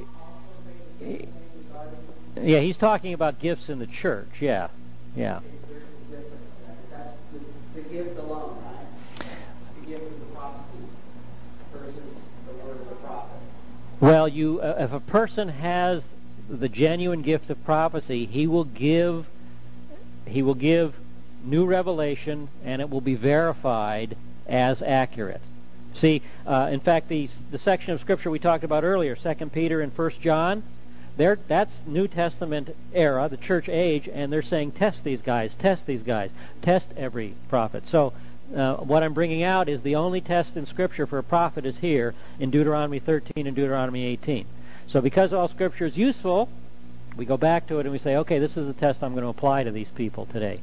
yeah, he's talking about gifts in the church. Yeah, yeah. That's the, the gift alone, right? The gift of the prophecy versus the word of the prophet. Well, you, uh, if a person has the genuine gift of prophecy, he will give, he will give new revelation, and it will be verified as accurate. See, uh, in fact, the the section of Scripture we talked about earlier, Second Peter and First John, they're, that's New Testament era, the church age, and they're saying, test these guys, test these guys, test every prophet. So uh, what I'm bringing out is the only test in Scripture for a prophet is here in Deuteronomy thirteen and Deuteronomy eighteen. So because all Scripture is useful, We go back to it and we say, okay, this is the test I'm going to apply to these people today.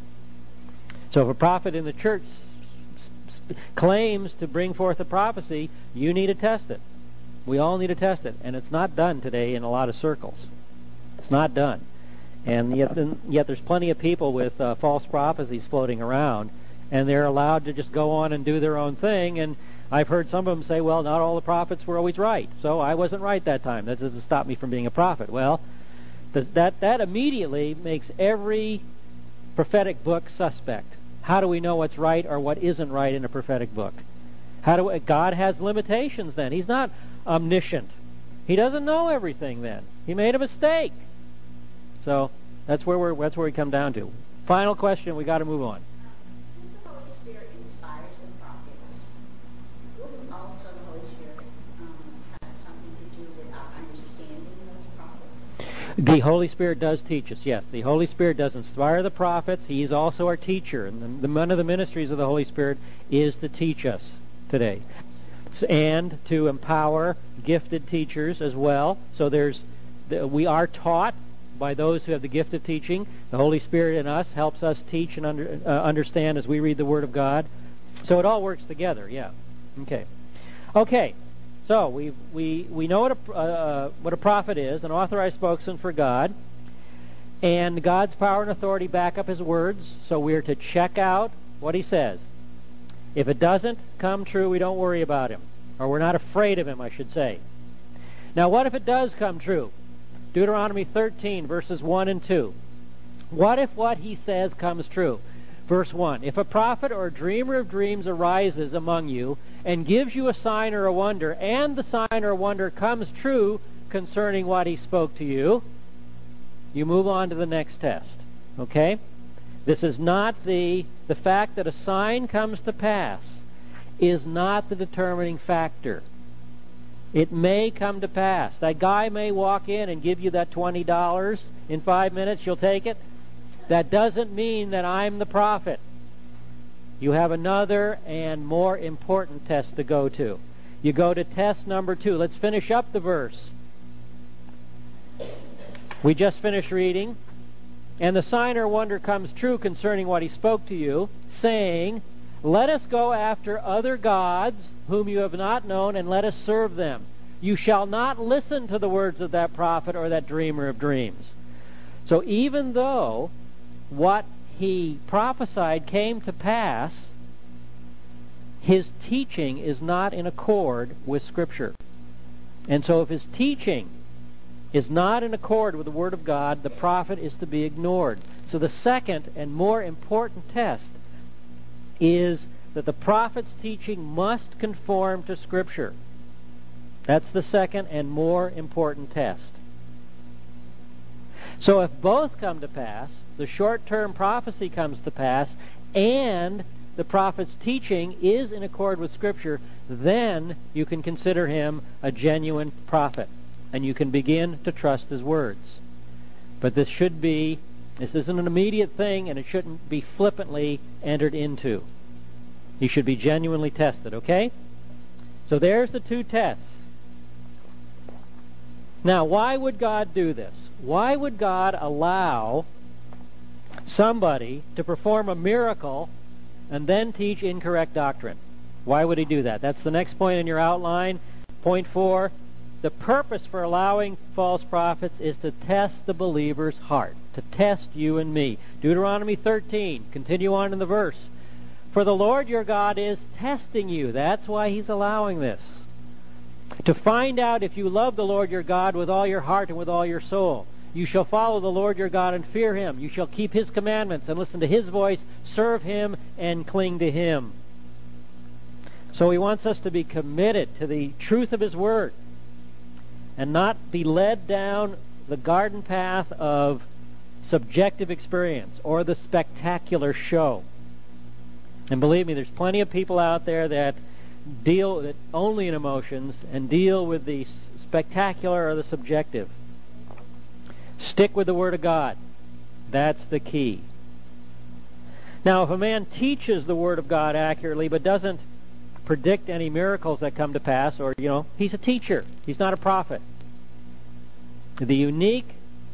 So if a prophet in the church s- s- claims to bring forth a prophecy, you need to test it. We all need to test it. And it's not done today in a lot of circles. It's not done. And yet, yet there's plenty of people with uh, false prophecies floating around, and they're allowed to just go on and do their own thing. And I've heard some of them say, well, not all the prophets were always right, so I wasn't right that time. That doesn't stop me from being a prophet. Well, th- that, that immediately makes every prophetic book suspect. How do we know what's right or what isn't right in a prophetic book? How do we, God has limitations then. He's not omniscient. He doesn't know everything then. He made a mistake. So that's where we're that's where we come down to. Final question, we got to move on. Since the Holy Spirit inspires the prophets, wouldn't also the Holy Spirit um, have something to do with our understanding those prophets? The Holy Spirit does teach us, yes. The Holy Spirit does inspire the prophets. He is also our teacher. And the, the, one of the ministries of the Holy Spirit is to teach us today. And to empower gifted teachers as well. So there's we are taught by those who have the gift of teaching. The Holy Spirit in us helps us teach and under, uh, understand as we read the Word of God. So it all works together, yeah. Okay. Okay. So we we we know what a uh, what a prophet is, an authorized spokesman for God, and God's power and authority back up His words. So we're to check out what He says. If it doesn't come true, we don't worry about Him, or we're not afraid of Him, I should say. Now, what if it does come true? Deuteronomy thirteen, verses one and two. What if what He says comes true? Verse one, if a prophet or a dreamer of dreams arises among you and gives you a sign or a wonder, and the sign or wonder comes true concerning what he spoke to you, you move on to the next test. Okay? This is not the, the fact that a sign comes to pass is not the determining factor. It may come to pass. That guy may walk in and give you that twenty dollars in five minutes. You'll take it. That doesn't mean that I'm the prophet. You have another and more important test to go to. You go to test number two. Let's finish up the verse. We just finished reading. And the sign or wonder comes true concerning what he spoke to you, saying, let us go after other gods whom you have not known, and let us serve them. You shall not listen to the words of that prophet or that dreamer of dreams. So even though what he prophesied came to pass, his teaching is not in accord with Scripture. And so if his teaching is not in accord with the Word of God, the prophet is to be ignored. So the second and more important test is that the prophet's teaching must conform to Scripture. That's the second and more important test. So if both come to pass, the short-term prophecy comes to pass, and the prophet's teaching is in accord with Scripture, then you can consider him a genuine prophet, and you can begin to trust his words. But this should be, this isn't an immediate thing, and it shouldn't be flippantly entered into. He should be genuinely tested, okay? So there's the two tests. Now, why would God do this? Why would God allow somebody to perform a miracle and then teach incorrect doctrine? Why would he do that? That's the next point in your outline. Point four, the purpose for allowing false prophets is to test the believer's heart, to test you and me. Deuteronomy thirteen, continue on in the verse. For the Lord your God is testing you. That's why he's allowing this. To find out if you love the Lord your God with all your heart and with all your soul. You shall follow the Lord your God and fear him. You shall keep his commandments and listen to his voice, serve him, and cling to him. So he wants us to be committed to the truth of his word and not be led down the garden path of subjective experience or the spectacular show. And believe me, there's plenty of people out there that deal with only in emotions and deal with the spectacular or the subjective. Stick with the Word of God. That's the key. Now, if a man teaches the Word of God accurately but doesn't predict any miracles that come to pass, or, you know, he's a teacher. He's not a prophet. The unique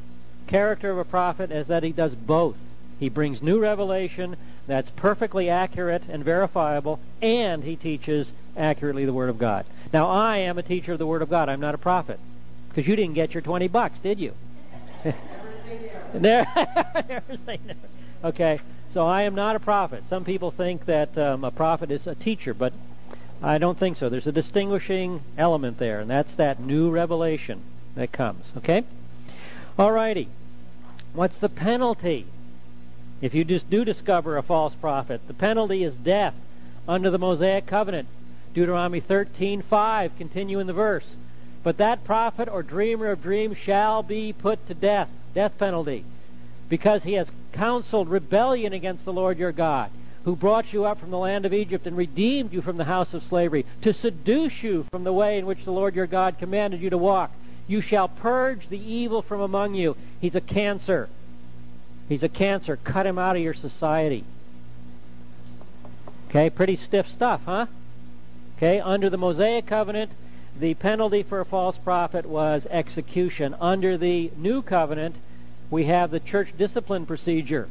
character of a prophet is that he does both. He brings new revelation that's perfectly accurate and verifiable, and he teaches accurately the Word of God. Now, I am a teacher of the Word of God. I'm not a prophet. Because you didn't get your twenty bucks, did you? Never, never say never. Okay, so I am not a prophet. Some people think that um, a prophet is a teacher, but I don't think so. There's a distinguishing element there, and that's that new revelation that comes. Okay? All righty. What's the penalty if you just do discover a false prophet? The penalty is death under the Mosaic covenant. Deuteronomy thirteen five, continue in the verse. But that prophet or dreamer of dreams shall be put to death, death penalty, because he has counseled rebellion against the Lord your God, who brought you up from the land of Egypt and redeemed you from the house of slavery, to seduce you from the way in which the Lord your God commanded you to walk. You shall purge the evil from among you. He's a cancer. He's a cancer. Cut him out of your society. Okay, pretty stiff stuff, huh? Okay, under the Mosaic covenant, the penalty for a false prophet was execution. Under the new covenant, we have the church discipline procedure.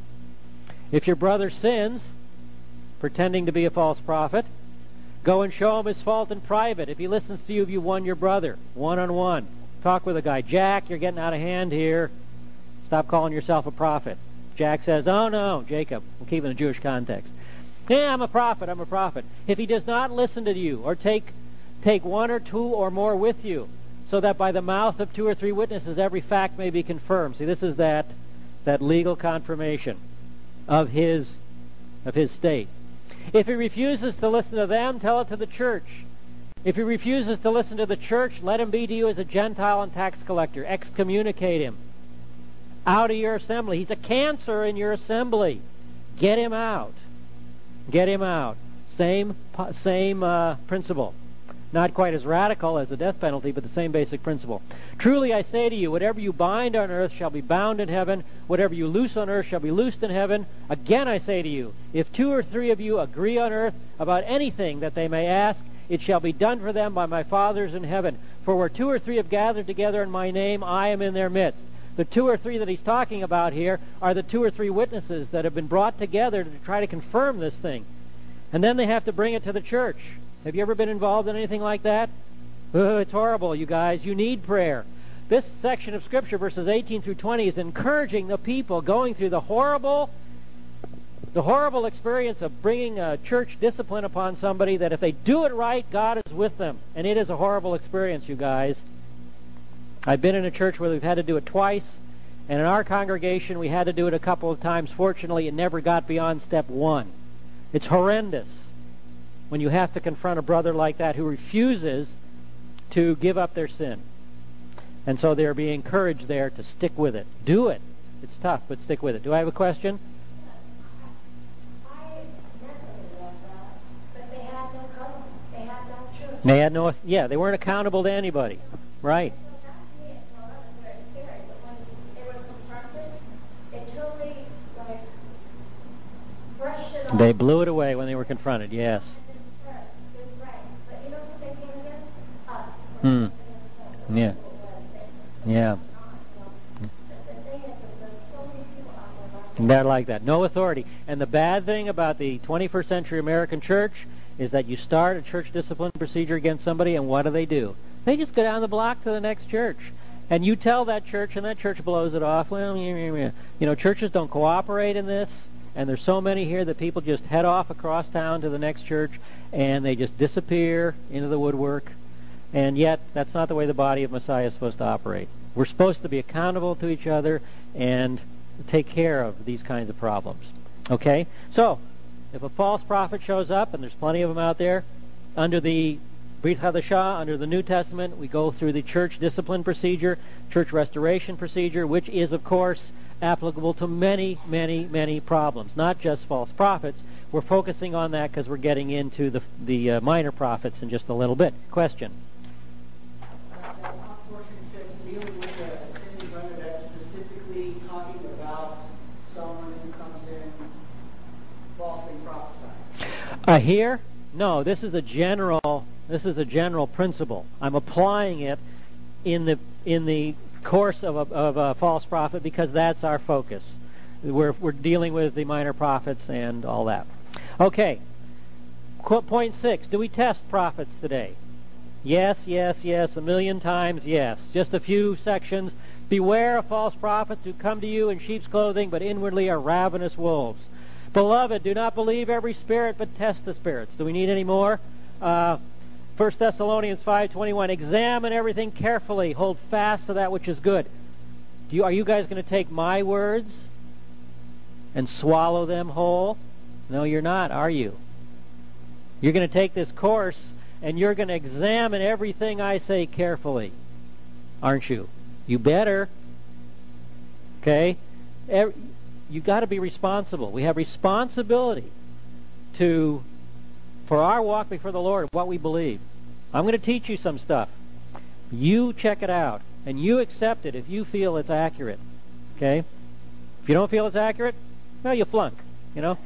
If your brother sins, pretending to be a false prophet, go and show him his fault in private. If he listens to you, you won your brother, one-on-one. Talk with a guy. Jack, you're getting out of hand here. Stop calling yourself a prophet. Jack says, oh no, Jacob. We'll keep it in a Jewish context. Yeah, I'm a prophet, I'm a prophet. If he does not listen to you or take take one or two or more with you, so that by the mouth of two or three witnesses every fact may be confirmed. See, this is that that legal confirmation of his of his state. If he refuses to listen to them, tell it to the church. If he refuses to listen to the church, let him be to you as a Gentile and tax collector. Excommunicate him out of your assembly. He's a cancer in your assembly. Get him out. Get him out. Same same uh, principle. Not quite as radical as the death penalty, but the same basic principle. Truly I say to you, whatever you bind on earth shall be bound in heaven. Whatever you loose on earth shall be loosed in heaven. Again I say to you, if two or three of you agree on earth about anything that they may ask, it shall be done for them by my Father in heaven. For where two or three have gathered together in my name, I am in their midst. The two or three that he's talking about here are the two or three witnesses that have been brought together to try to confirm this thing. And then they have to bring it to the church. Have you ever been involved in anything like that? Oh, it's horrible, you guys. You need prayer. This section of Scripture, verses eighteen through twenty, is encouraging the people going through the horrible, the horrible experience of bringing a church discipline upon somebody, that if they do it right, God is with them. And it is a horrible experience, you guys. I've been in a church where we've had to do it twice, and in our congregation we had to do it a couple of times. Fortunately, it never got beyond step one. It's horrendous when you have to confront a brother like that who refuses to give up their sin. And so they're being encouraged there to stick with it. Do it. It's tough, but stick with it. Do I have a question? They had no, yeah, they weren't accountable to anybody. Right. They blew it away when they were confronted, yes. Hmm. Yeah. Yeah. They're like that. No authority. And the bad thing about the twenty-first century American church is that you start a church discipline procedure against somebody, and what do they do? They just go down the block to the next church. And you tell that church, and that church blows it off. Well, you know, churches don't cooperate in this. And there's so many here that people just head off across town to the next church, and they just disappear into the woodwork. And yet, that's not the way the body of Messiah is supposed to operate. We're supposed to be accountable to each other and take care of these kinds of problems. Okay? So, if a false prophet shows up, and there's plenty of them out there, under the Brit Hadashah, under the New Testament, we go through the church discipline procedure, church restoration procedure, which is, of course, applicable to many, many, many problems, not just false prophets. We're focusing on that because we're getting into the the uh, minor prophets in just a little bit. Question? Uh, that top portion says dealing with a sin brother, that's specifically talking about someone who comes in falsely prophesying. Uh, here? No, this is a general. This is a general principle. I'm applying it in the in the course of a, of a false prophet because that's our focus. We're, we're dealing with the minor prophets and all that. Okay. Qu- point six. Do we test prophets today? Yes, yes, yes. A million times yes. Just a few sections. Beware of false prophets who come to you in sheep's clothing, but inwardly are ravenous wolves. Beloved, do not believe every spirit, but test the spirits. Do we need any more? Uh, First Thessalonians five twenty-one. Examine everything carefully. Hold fast to that which is good. Do you, are you guys going to take my words and swallow them whole? No, you're not, are you? You're going to take this course and you're going to examine everything I say carefully. Aren't you? You better. Okay? Every, you've got to be responsible. We have responsibility to, for our walk before the Lord, what we believe. I'm going to teach you some stuff. You check it out, and you accept it if you feel it's accurate. Okay? If you don't feel it's accurate, well, you flunk, you know?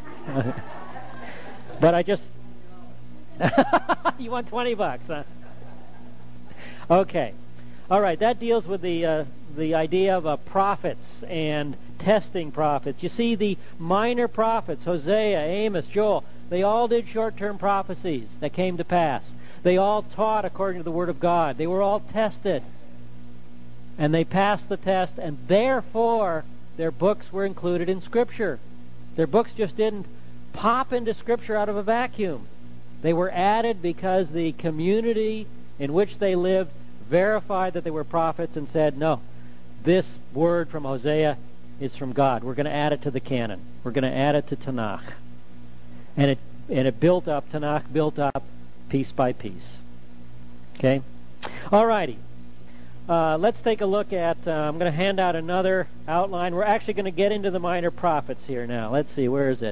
But I just... You want twenty bucks, huh? Okay. All right, that deals with the uh, the idea of uh, prophets and testing prophets. You see, the minor prophets, Hosea, Amos, Joel, they all did short-term prophecies that came to pass. They all taught according to the Word of God. They were all tested. And they passed the test, and therefore their books were included in Scripture. Their books just didn't pop into Scripture out of a vacuum. They were added because the community in which they lived verified that they were prophets and said, no, this word from Hosea is from God. We're going to add it to the canon. We're going to add it to Tanakh. And it and it built up, Tanakh built up piece by piece. Okay? All righty. Uh, let's take a look at, uh, I'm going to hand out another outline. We're actually going to get into the minor prophets here now. Let's see, where is it?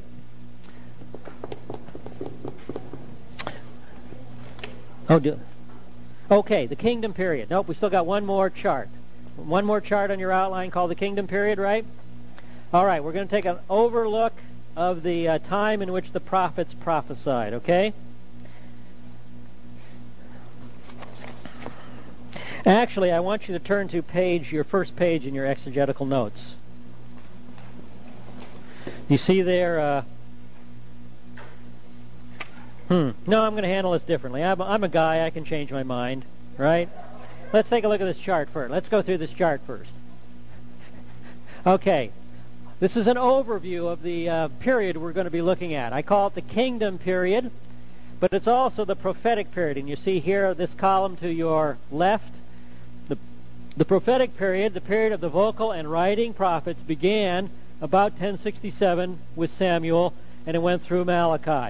Oh, do, okay, the kingdom period. Nope, we still got one more chart. One more chart on your outline called the kingdom period, right? All right, we're going to take an overlook of the uh, time in which the prophets prophesied, okay? Actually, I want you to turn to page, your first page in your exegetical notes. You see there... Uh, Hmm. No, I'm going to handle this differently. I'm, I'm a guy. I can change my mind, right? Let's take a look at this chart first. Let's go through this chart first. Okay. This is an overview of the uh, period we're going to be looking at. I call it the kingdom period, but it's also the prophetic period. And you see here, this column to your left, the, the prophetic period, the period of the vocal and writing prophets, began about ten sixty-seven with Samuel, and it went through Malachi.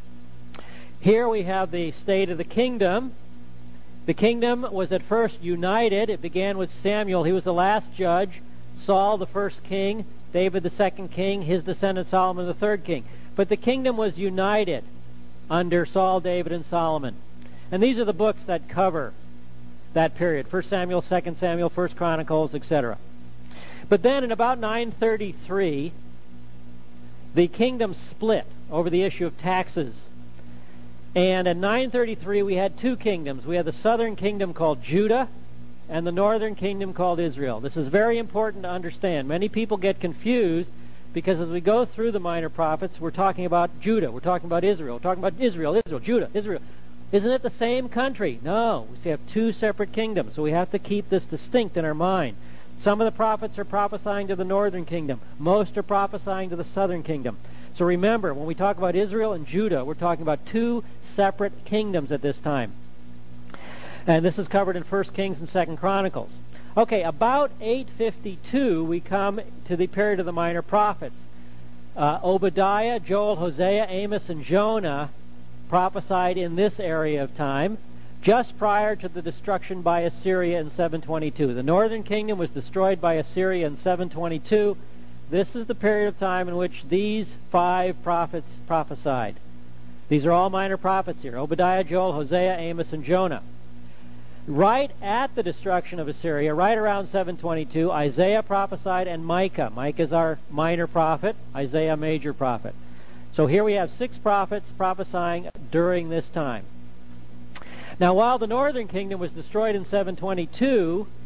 Here we have the state of the kingdom. The kingdom was at first united. It began with Samuel. He was the last judge. Saul, the first king. David, the second king. His descendant, Solomon, the third king. But the kingdom was united under Saul, David, and Solomon. And these are the books that cover that period. First Samuel, Second Samuel, First Chronicles, et cetera. But then in about nine thirty-three, the kingdom split over the issue of taxes. And in nine thirty-three, we had two kingdoms. We had the southern kingdom called Judah and the northern kingdom called Israel. This is very important to understand. Many people get confused because as we go through the minor prophets, we're talking about Judah. We're talking about Israel. We're talking about Israel, Israel, Judah, Israel. Isn't it the same country? No. We have two separate kingdoms, so we have to keep this distinct in our mind. Some of the prophets are prophesying to the northern kingdom. Most are prophesying to the southern kingdom. So remember, when we talk about Israel and Judah, we're talking about two separate kingdoms at this time. And this is covered in First Kings and Second Chronicles. Okay, about eight fifty-two, we come to the period of the minor prophets. Uh, Obadiah, Joel, Hosea, Amos, and Jonah prophesied in this area of time, just prior to the destruction by Assyria in seven twenty-two. The northern kingdom was destroyed by Assyria in seven twenty-two. This is the period of time in which these five prophets prophesied. These are all minor prophets here. Obadiah, Joel, Hosea, Amos, and Jonah. Right at the destruction of Assyria, right around seven twenty-two, Isaiah prophesied and Micah. Micah is our minor prophet, Isaiah major prophet. So here we have six prophets prophesying during this time. Now while the northern kingdom was destroyed in seven twenty-two,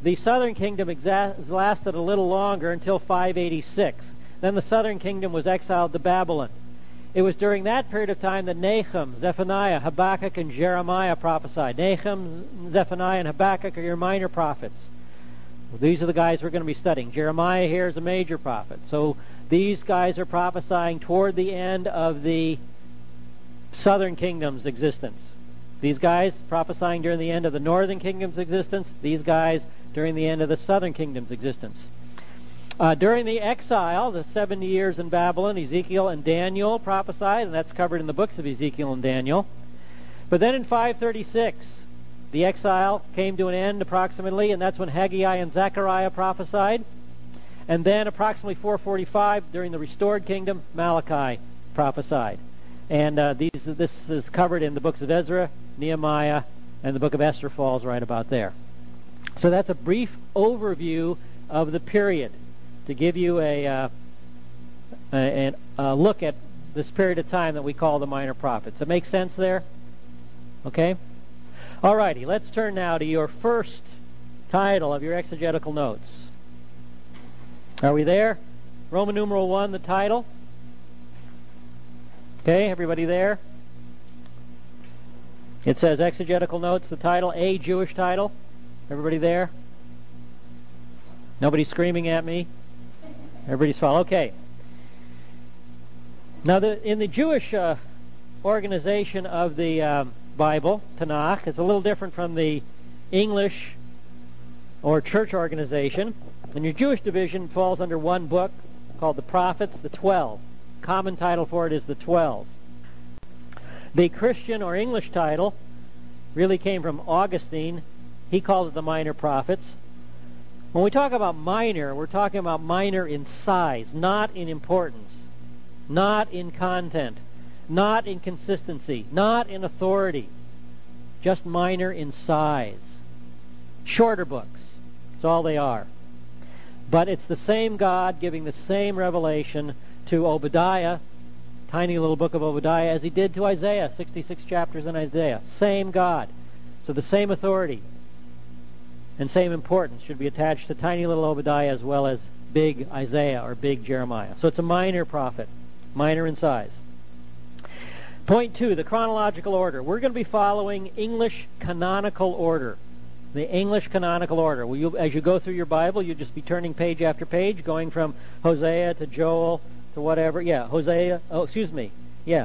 the southern kingdom exa- lasted a little longer until five eighty-six. Then the southern kingdom was exiled to Babylon. It was during that period of time that Nahum, Zephaniah, Habakkuk, and Jeremiah prophesied. Nahum, Zephaniah, and Habakkuk are your minor prophets. Well, these are the guys we're going to be studying. Jeremiah here is a major prophet. So these guys are prophesying toward the end of the southern kingdom's existence. These guys prophesying during the end of the northern kingdom's existence. These guys during the end of the southern kingdom's existence. Uh, during the exile, the seventy years in Babylon, Ezekiel and Daniel prophesied, and that's covered in the books of Ezekiel and Daniel. But then in five thirty-six, the exile came to an end approximately, and that's when Haggai and Zechariah prophesied. And then approximately four forty-five, during the restored kingdom, Malachi prophesied. And uh, these this is covered in the books of Ezra, Nehemiah, and the book of Esther falls right about there. So that's a brief overview of the period to give you a, uh, a, a look at this period of time that we call the minor prophets. Does it make sense there? Okay? All righty, let's turn now to your first title of your exegetical notes. Are we there? Roman numeral one, the title. Okay, everybody there? It says exegetical notes, the title, a Jewish title. Everybody there? Nobody screaming at me? Everybody's following. Okay. Now, the, in the Jewish uh, organization of the um, Bible, Tanakh, it's a little different from the English or church organization. And your Jewish division falls under one book called the Prophets, the Twelve. Common title for it is the Twelve. The Christian or English title really came from Augustine. He called it the Minor Prophets. When we talk about minor, we're talking about minor in size, not in importance, not in content, not in consistency, not in authority, just minor in size. Shorter books. That's all they are. But it's the same God giving the same revelation to Obadiah, tiny little book of Obadiah, as he did to Isaiah, sixty-six chapters in Isaiah. Same God. So the same authority and same importance should be attached to tiny little Obadiah as well as big Isaiah or big Jeremiah. So it's a minor prophet, minor in size. Point two, the chronological order. We're going to be following English canonical order. The English canonical order. Well, you, as you go through your Bible, you'll just be turning page after page, going from Hosea to Joel to whatever. Yeah, Hosea. Oh, excuse me. Yeah.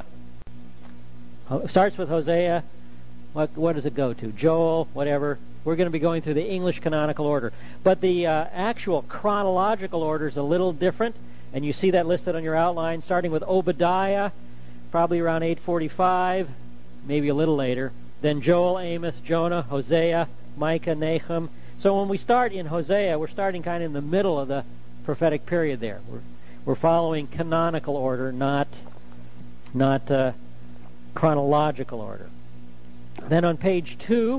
It starts with Hosea. What, what does it go to? Joel, whatever. We're going to be going through the English canonical order. But the uh, actual chronological order is a little different, and you see that listed on your outline, starting with Obadiah, probably around eight forty-five, maybe a little later. Then Joel, Amos, Jonah, Hosea, Micah, Nahum. So when we start in Hosea, we're starting kind of in the middle of the prophetic period there. We're, we're following canonical order, not, not uh, chronological order. Then on page two,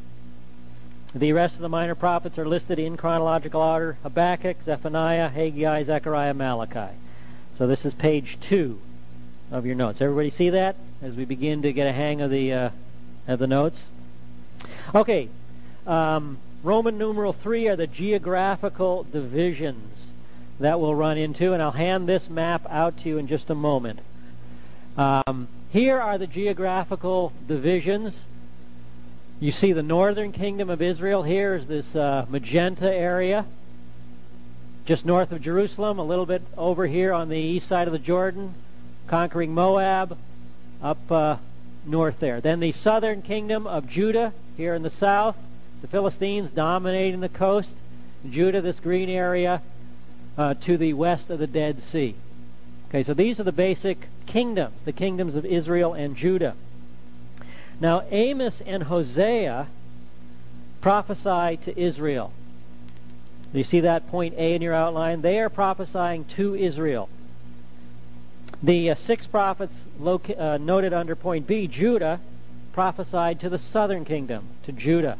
the rest of the minor prophets are listed in chronological order: Habakkuk, Zephaniah, Haggai, Zechariah, Malachi. So this is page two of your notes. Everybody see that as we begin to get a hang of the uh, of the notes? Okay. Um, Roman numeral three are the geographical divisions that we'll run into, and I'll hand this map out to you in just a moment. Um, here are the geographical divisions. You see the northern kingdom of Israel. Here is this uh, magenta area, just north of Jerusalem, a little bit over here on the east side of the Jordan, conquering Moab, up uh, north there. Then the southern kingdom of Judah, here in the south, the Philistines dominating the coast. Judah, this green area, uh, to the west of the Dead Sea. Okay, so these are the basic kingdoms, the kingdoms of Israel and Judah. Now, Amos and Hosea prophesy to Israel. You see that point A in your outline? They are prophesying to Israel. The uh, six prophets loca- uh, noted under point B, Judah, prophesied to the southern kingdom, to Judah.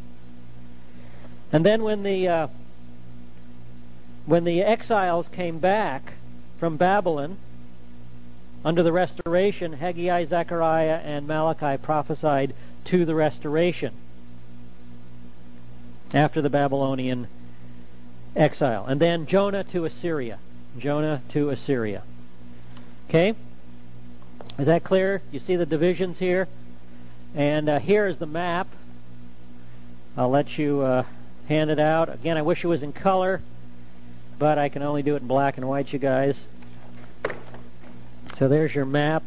And then when the uh, when the exiles came back from Babylon under the restoration, Haggai, Zechariah, and Malachi prophesied to the restoration. after the Babylonian exile. And then Jonah to Assyria. Jonah to Assyria. Okay? Is that clear? You see the divisions here? And uh, here is the map. I'll let you uh, hand it out. Again, I wish it was in color, but I can only do it in black and white, you guys. So there's your map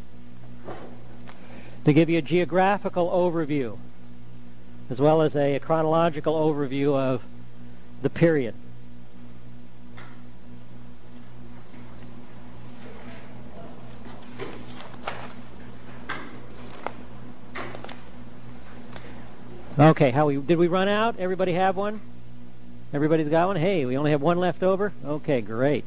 to give you a geographical overview, as well as a, a chronological overview of the period. Okay, how we did we run out? Everybody have one? Everybody's got one? Hey, we only have one left over? Okay, great.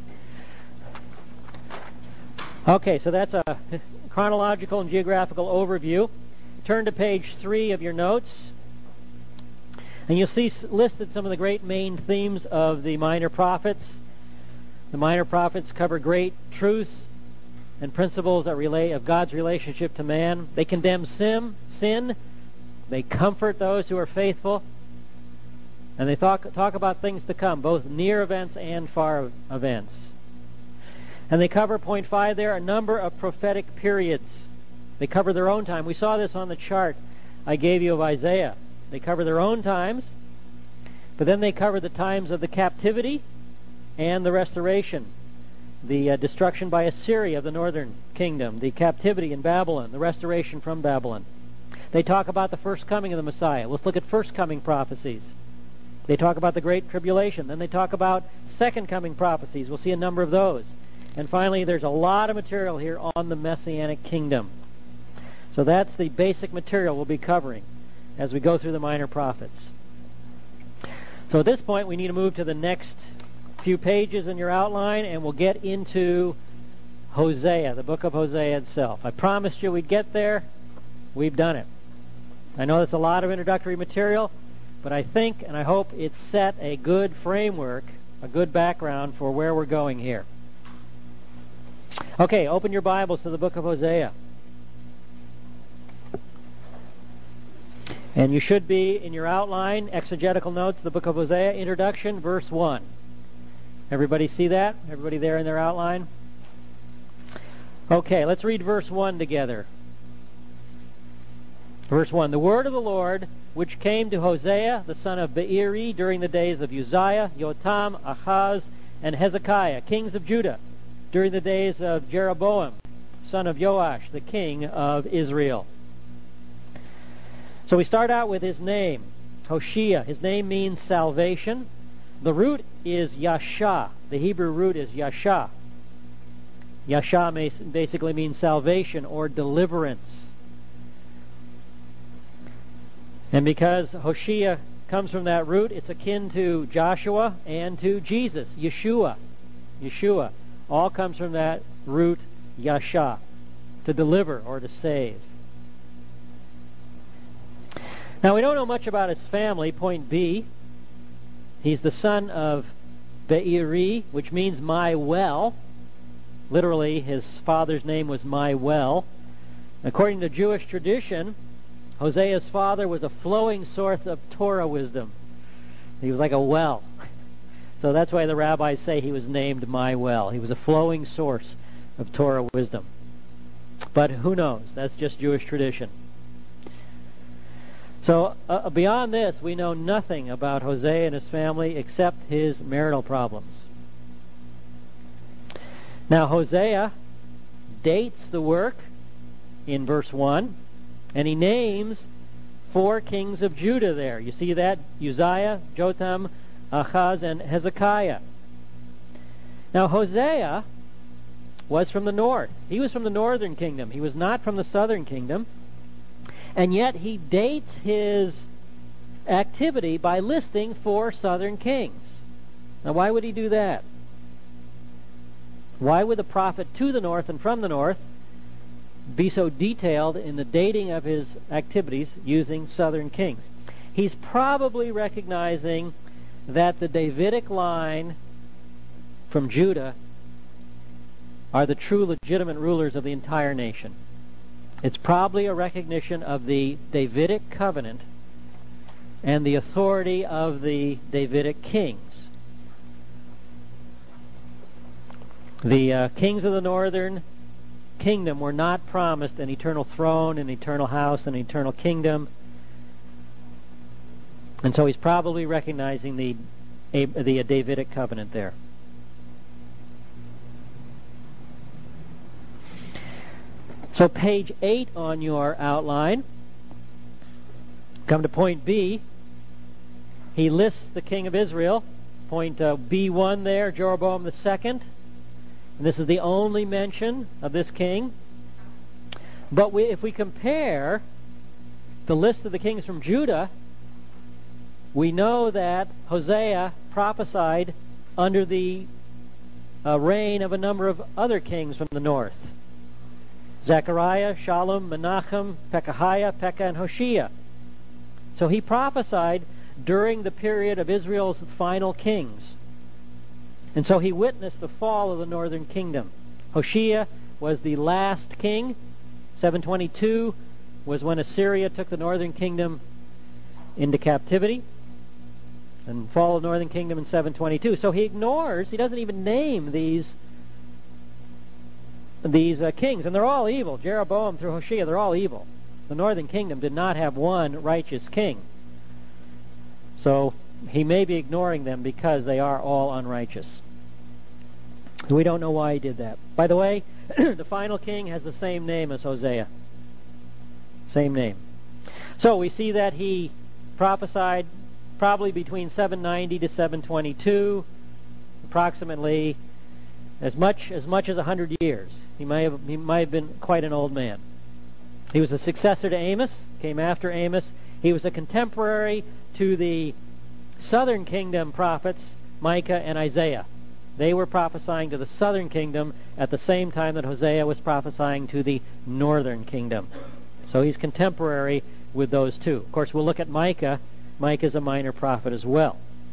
Okay, so that's a chronological and geographical overview. Turn to page three of your notes, and you'll see listed some of the great main themes of the minor prophets. The minor prophets cover great truths and principles that relate of God's relationship to man. They condemn sin, sin. They comfort those who are faithful, and they talk, talk about things to come, both near events and far events. And they cover, point five there, a number of prophetic periods. They cover their own time. We saw this on the chart I gave you of Isaiah. They cover their own times, but then they cover the times of the captivity and the restoration, the uh, destruction by Assyria of the northern kingdom, the captivity in Babylon, the restoration from Babylon. They talk about the first coming of the Messiah. Let's look at first coming prophecies. They talk about the Great Tribulation. Then they talk about second coming prophecies. We'll see a number of those. And finally, there's a lot of material here on the Messianic kingdom. So that's the basic material we'll be covering as we go through the minor prophets. So at this point, we need to move to the next few pages in your outline, and we'll get into Hosea, the book of Hosea itself. I promised you we'd get there. We've done it. I know that's a lot of introductory material, but I think and I hope it's set a good framework, a good background for where we're going here. Okay, open your Bibles to the book of Hosea. And you should be in your outline, exegetical notes, the book of Hosea, introduction, verse one. Everybody see that? Everybody there in their outline? Okay, let's read verse one together. Verse one, the word of the Lord, which came to Hosea, the son of Beeri, during the days of Uzziah, Jotham, Ahaz, and Hezekiah, kings of Judah, during the days of Jeroboam, son of Joash, the king of Israel. So we start out with his name, Hoshea. His name means salvation. The root is Yasha. The Hebrew root is Yasha. Yasha basically means salvation or deliverance. And because Hoshea comes from that root, it's akin to Joshua and to Jesus, Yeshua. Yeshua. All comes from that root, Yasha, to deliver or to save. Now, we don't know much about his family, point B. He's the son of Beeri, which means my well. Literally, his father's name was my well. According to Jewish tradition, Hosea's father was a flowing source of Torah wisdom. He was like a well. So that's why the rabbis say he was named my well. He was a flowing source of Torah wisdom. But who knows? That's just Jewish tradition. So uh, beyond this, we know nothing about Hosea and his family except his marital problems. Now, Hosea dates the work in verse one, and he names four kings of Judah there. You see that? Uzziah, Jotham, Ahaz, and Hezekiah. Now, Hosea was from the north. He was from the northern kingdom. He was not from the southern kingdom. And yet he dates his activity by listing four southern kings. Now, why would he do that? Why would the prophet to the north and from the north be so detailed in the dating of his activities using southern kings? He's probably recognizing that the Davidic line from Judah are the true legitimate rulers of the entire nation. It's probably a recognition of the Davidic covenant and the authority of the Davidic kings. The uh, kings of the northern kingdom were not promised an eternal throne, an eternal house, an eternal kingdom. And so he's probably recognizing the, the Davidic covenant there. So page eight on your outline, come to point B. He lists the king of Israel. Point uh, B one there, Jeroboam the second. And this is the only mention of this king. But we, if we compare the list of the kings from Judah, we know that Hosea prophesied under the uh, reign of a number of other kings from the north. Zechariah, Shallum, Menachem, Pekahiah, Pekah, and Hoshea. So he prophesied during the period of Israel's final kings. And so he witnessed the fall of the northern kingdom. Hoshea was the last king. seven twenty-two was when Assyria took the northern kingdom into captivity. And fall of the northern kingdom in seven twenty-two. So he ignores, he doesn't even name these these uh, kings. And they're all evil. Jeroboam through Hoshea, they're all evil. The northern kingdom did not have one righteous king. So he may be ignoring them because they are all unrighteous. We don't know why he did that. By the way, the final king has the same name as Hosea. Same name. So we see that he prophesied probably between seven ninety to seven twenty-two, approximately as much as much as one hundred years. He might have he might have been quite an old man. He was a successor to Amos, came after Amos. He was a contemporary to the southern kingdom prophets, Micah and Isaiah. They were prophesying to the southern kingdom at the same time that Hosea was prophesying to the northern kingdom. So he's contemporary with those two. Of course, we'll look at Micah. Micah is a minor prophet as well.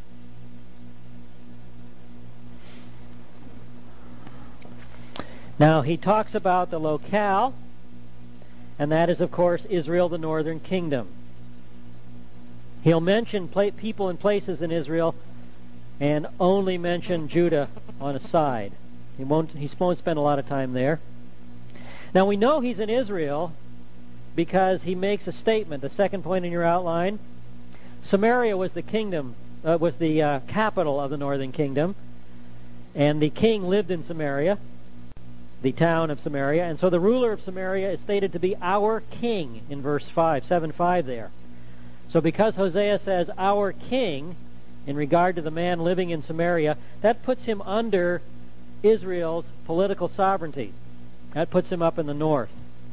Now, he talks about the locale, and that is, of course, Israel, the northern kingdom. He'll mention pla- people and places in Israel and only mention Judah on a side. He won't, he won't spend a lot of time there. Now, we know he's in Israel because he makes a statement, the second point in your outline. Samaria was the kingdom, uh, was the uh, capital of the northern kingdom, and the king lived in Samaria, the town of Samaria, and so the ruler of Samaria is stated to be our king in verse five, seven five there. So because Hosea says our king in regard to the man living in Samaria, that puts him under Israel's political sovereignty. That puts him up in the north.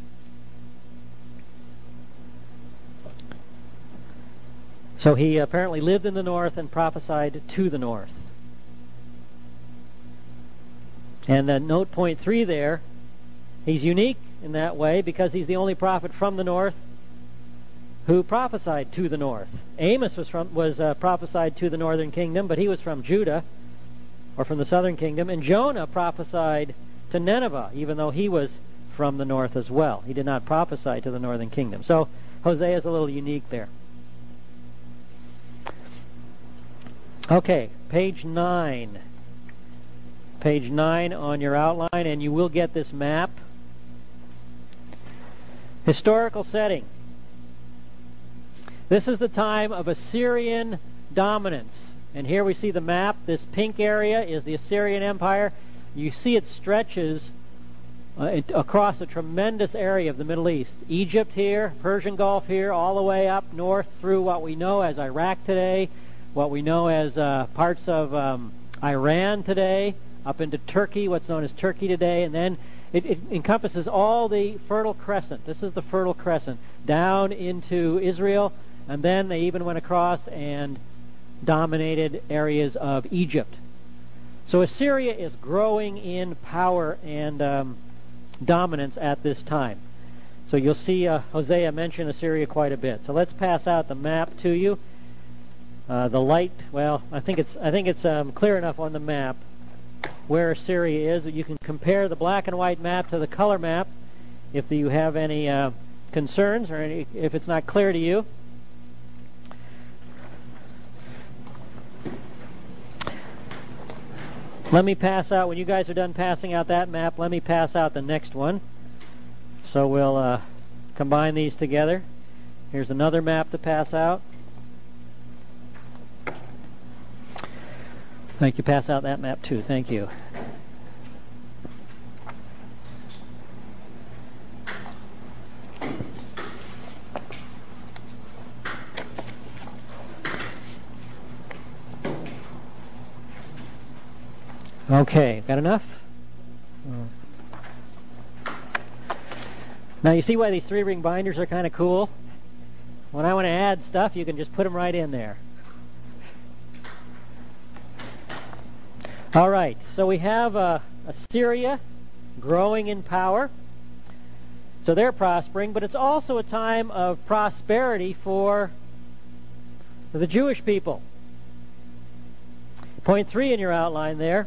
So he apparently lived in the north and prophesied to the north. And uh, note point three there, he's unique in that way because he's the only prophet from the north who prophesied to the north. Amos was from was uh, prophesied to the northern kingdom, but he was from Judah, or from the southern kingdom. And Jonah prophesied to Nineveh, even though he was from the north as well. He did not prophesy to the northern kingdom. So Hosea is a little unique there. Okay, page nine. Page nine on your outline, and you will get this map. Historical setting. This is the time of Assyrian dominance. And here we see the map. This pink area is the Assyrian Empire. You see it stretches uh, it, across a tremendous area of the Middle East. Egypt here, Persian Gulf here, all the way up north through what we know as Iraq today, what we know as uh, parts of um, Iran today, up into Turkey, what's known as Turkey today, and then it, it encompasses all the Fertile Crescent. This is the Fertile Crescent, down into Israel, and then they even went across and dominated areas of Egypt. So Assyria is growing in power and um, dominance at this time. So you'll see uh, Hosea mention Assyria quite a bit. So let's pass out the map to you. Uh, the light, well, I think it's I think it's um, clear enough on the map where Assyria is. You can compare the black and white map to the color map if you have any uh, concerns or any, if it's not clear to you. Let me pass out, when you guys are done passing out that map, let me pass out the next one. So we'll uh, combine these together. Here's another map to pass out. Thank you. Pass out that map too. Thank you. Okay, got enough? Now you see why these three-ring binders are kind of cool? When I want to add stuff, you can just put them right in there. All right, so we have uh, Assyria growing in power. So they're prospering, but it's also a time of prosperity for the Jewish people. Point three in your outline there.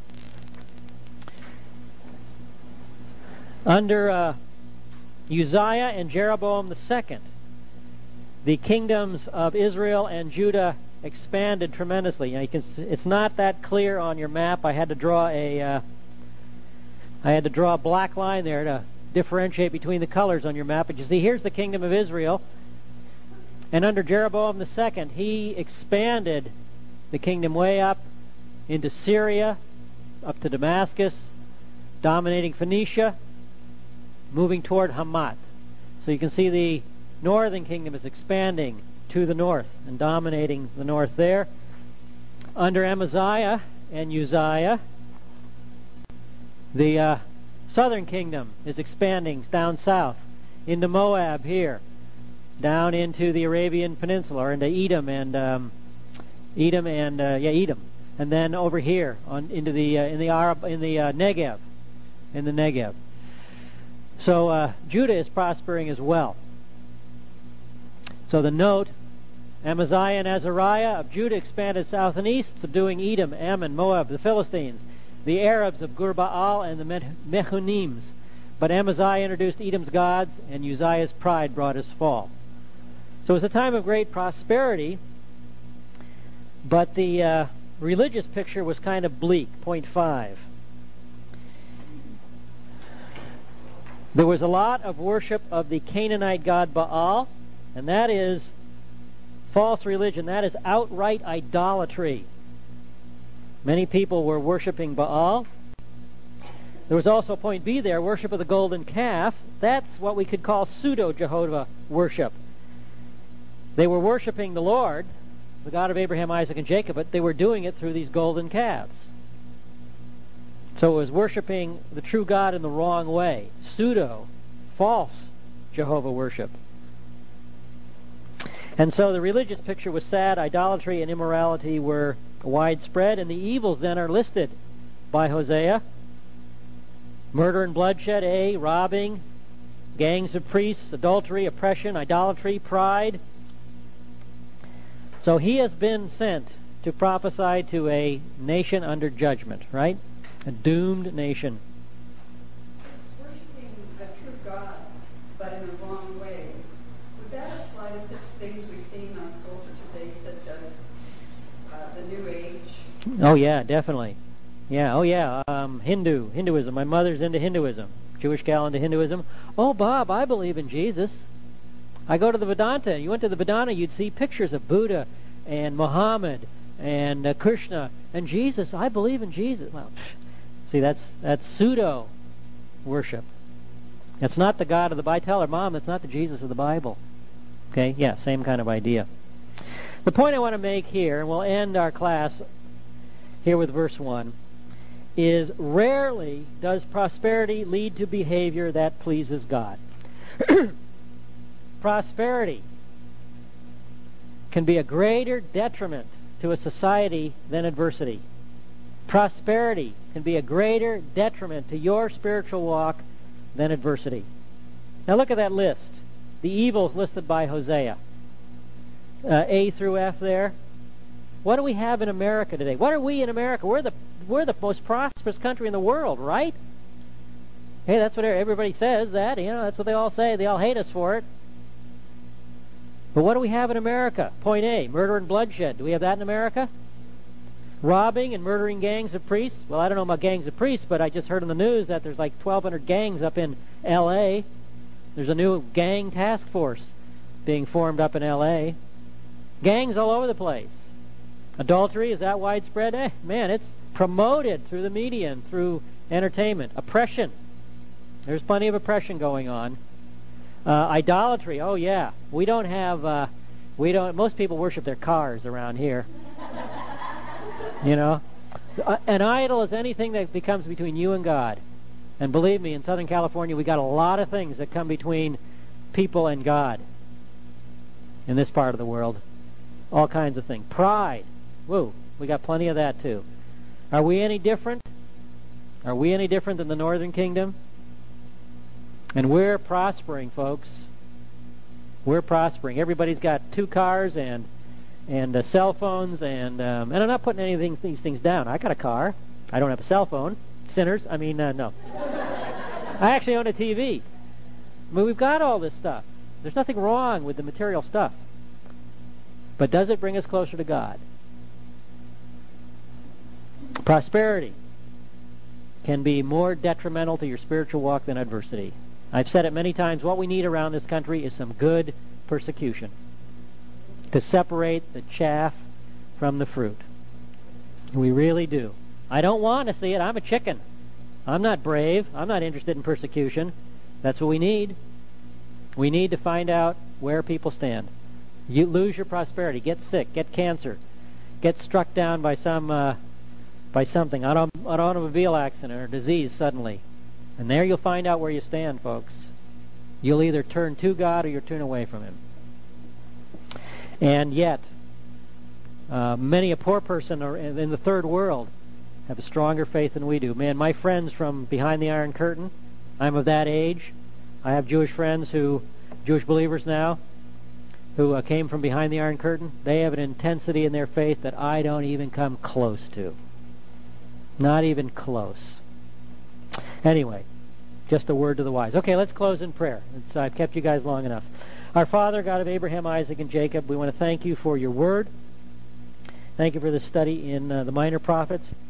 Under uh, Uzziah and Jeroboam the second, the kingdoms of Israel and Judah expanded tremendously. Now you can, it's not that clear on your map. I had to draw a, uh, I had to draw a black line there to differentiate between the colors on your map. But you see, here's the kingdom of Israel, and under Jeroboam the second, he expanded the kingdom way up into Syria, up to Damascus, dominating Phoenicia, moving toward Hamat. So you can see the northern kingdom is expanding to the north and dominating the north there. Under Amaziah and Uzziah, the uh, southern kingdom is expanding down south into Moab here, down into the Arabian Peninsula, or into Edom and um, Edom and uh, yeah Edom, and then over here on into the uh, in the Arab in the uh, Negev, in the Negev. So uh, Judah is prospering as well. So the note, Amaziah and Azariah of Judah expanded south and east, subduing Edom, Ammon, Moab, the Philistines, the Arabs of Gur-Baal and the Mehunims. But Amaziah introduced Edom's gods, and Uzziah's pride brought his fall. So it was a time of great prosperity, but the uh, religious picture was kind of bleak. Point five. There was a lot of worship of the Canaanite god Baal, and that is false religion. That is outright idolatry. Many people were worshiping Baal. There was also, point B there, worship of the golden calf. That's what we could call pseudo-Jehovah worship. They were worshiping the Lord, the God of Abraham, Isaac, and Jacob, but they were doing it through these golden calves. So it was worshiping the true God in the wrong way. Pseudo, false Jehovah worship. And so the religious picture was sad. Idolatry and immorality were widespread, and the evils then are listed by Hosea. Murder and bloodshed, A, robbing, gangs of priests, adultery, oppression, idolatry, pride. So he has been sent to prophesy to a nation under judgment, right? A doomed nation. It's worshiping a true God, but in the wrong way. Would that apply to such things we see in our culture today, such as uh, the New Age? Oh yeah, definitely. Yeah, oh yeah. Um, Hindu, Hinduism. My mother's into Hinduism. Jewish gal into Hinduism. Oh, Bob, I believe in Jesus. I go to the Vedanta. You went to the Vedanta, you'd see pictures of Buddha and Muhammad and uh, Krishna and Jesus. I believe in Jesus. Well, see, that's that's pseudo worship. It's not the God of the Bible. Tell her, Mom, that's not the Jesus of the Bible. Okay, yeah, same kind of idea. The point I want to make here, and we'll end our class here with verse one, is rarely does prosperity lead to behavior that pleases God. Prosperity can be a greater detriment to a society than adversity. Prosperity can be a greater detriment to your spiritual walk than adversity. Now look at that list. The evils listed by Hosea. Uh, A through F there. What do we have in America today? What are we in America? We're the we're the most prosperous country in the world, right? Hey, that's what everybody says. That you know, that's what they all say. They all hate us for it. But what do we have in America? Point A, murder and bloodshed. Do we have that in America? robbing and murdering gangs of priests. Well, I don't know about gangs of priests, but I just heard on the news that there's like twelve hundred gangs up in L A. There's a new gang task force being formed up in L A. Gangs all over the place. Adultery, is that widespread? Eh, man, it's promoted through the media and through entertainment. Oppression. There's plenty of oppression going on. Uh, idolatry. Oh yeah, we don't have. Uh, we don't. Most people worship their cars around here. You know, uh, an idol is anything that becomes between you and God. And believe me, in Southern California, we got a lot of things that come between people and God. In this part of the world, all kinds of things. Pride. Woo, we got plenty of that too. Are we any different? Are we any different than the Northern Kingdom? And we're prospering, folks. We're prospering. Everybody's got two cars and and uh, cell phones, and um, and I'm not putting anything these things down. I got a car. I don't have a cell phone. Sinners. I mean, uh, no. I actually own a T V. I mean, we've got all this stuff. There's nothing wrong with the material stuff. But does it bring us closer to God? Prosperity can be more detrimental to your spiritual walk than adversity. I've said it many times. What we need around this country is some good persecution to separate the chaff from the fruit. We really do. I don't want to see it. I'm a chicken. I'm not brave. I'm not interested in persecution. That's what we need. We need to find out where people stand. You lose your prosperity, get sick, get cancer, get struck down by some uh, by something, an automobile accident or disease suddenly. And there you'll find out where you stand, folks. You'll either turn to God or you'll turn away from Him. And yet, uh, many a poor person or in the third world have a stronger faith than we do. Man, my friends from behind the Iron Curtain, I'm of that age. I have Jewish friends who, Jewish believers now, who uh, came from behind the Iron Curtain. They have an intensity in their faith that I don't even come close to. Not even close. Anyway, just a word to the wise. Okay, let's close in prayer. It's, I've kept you guys long enough. Our Father, God of Abraham, Isaac, and Jacob, we want to thank you for your word. Thank you for this study in uh, the Minor Prophets.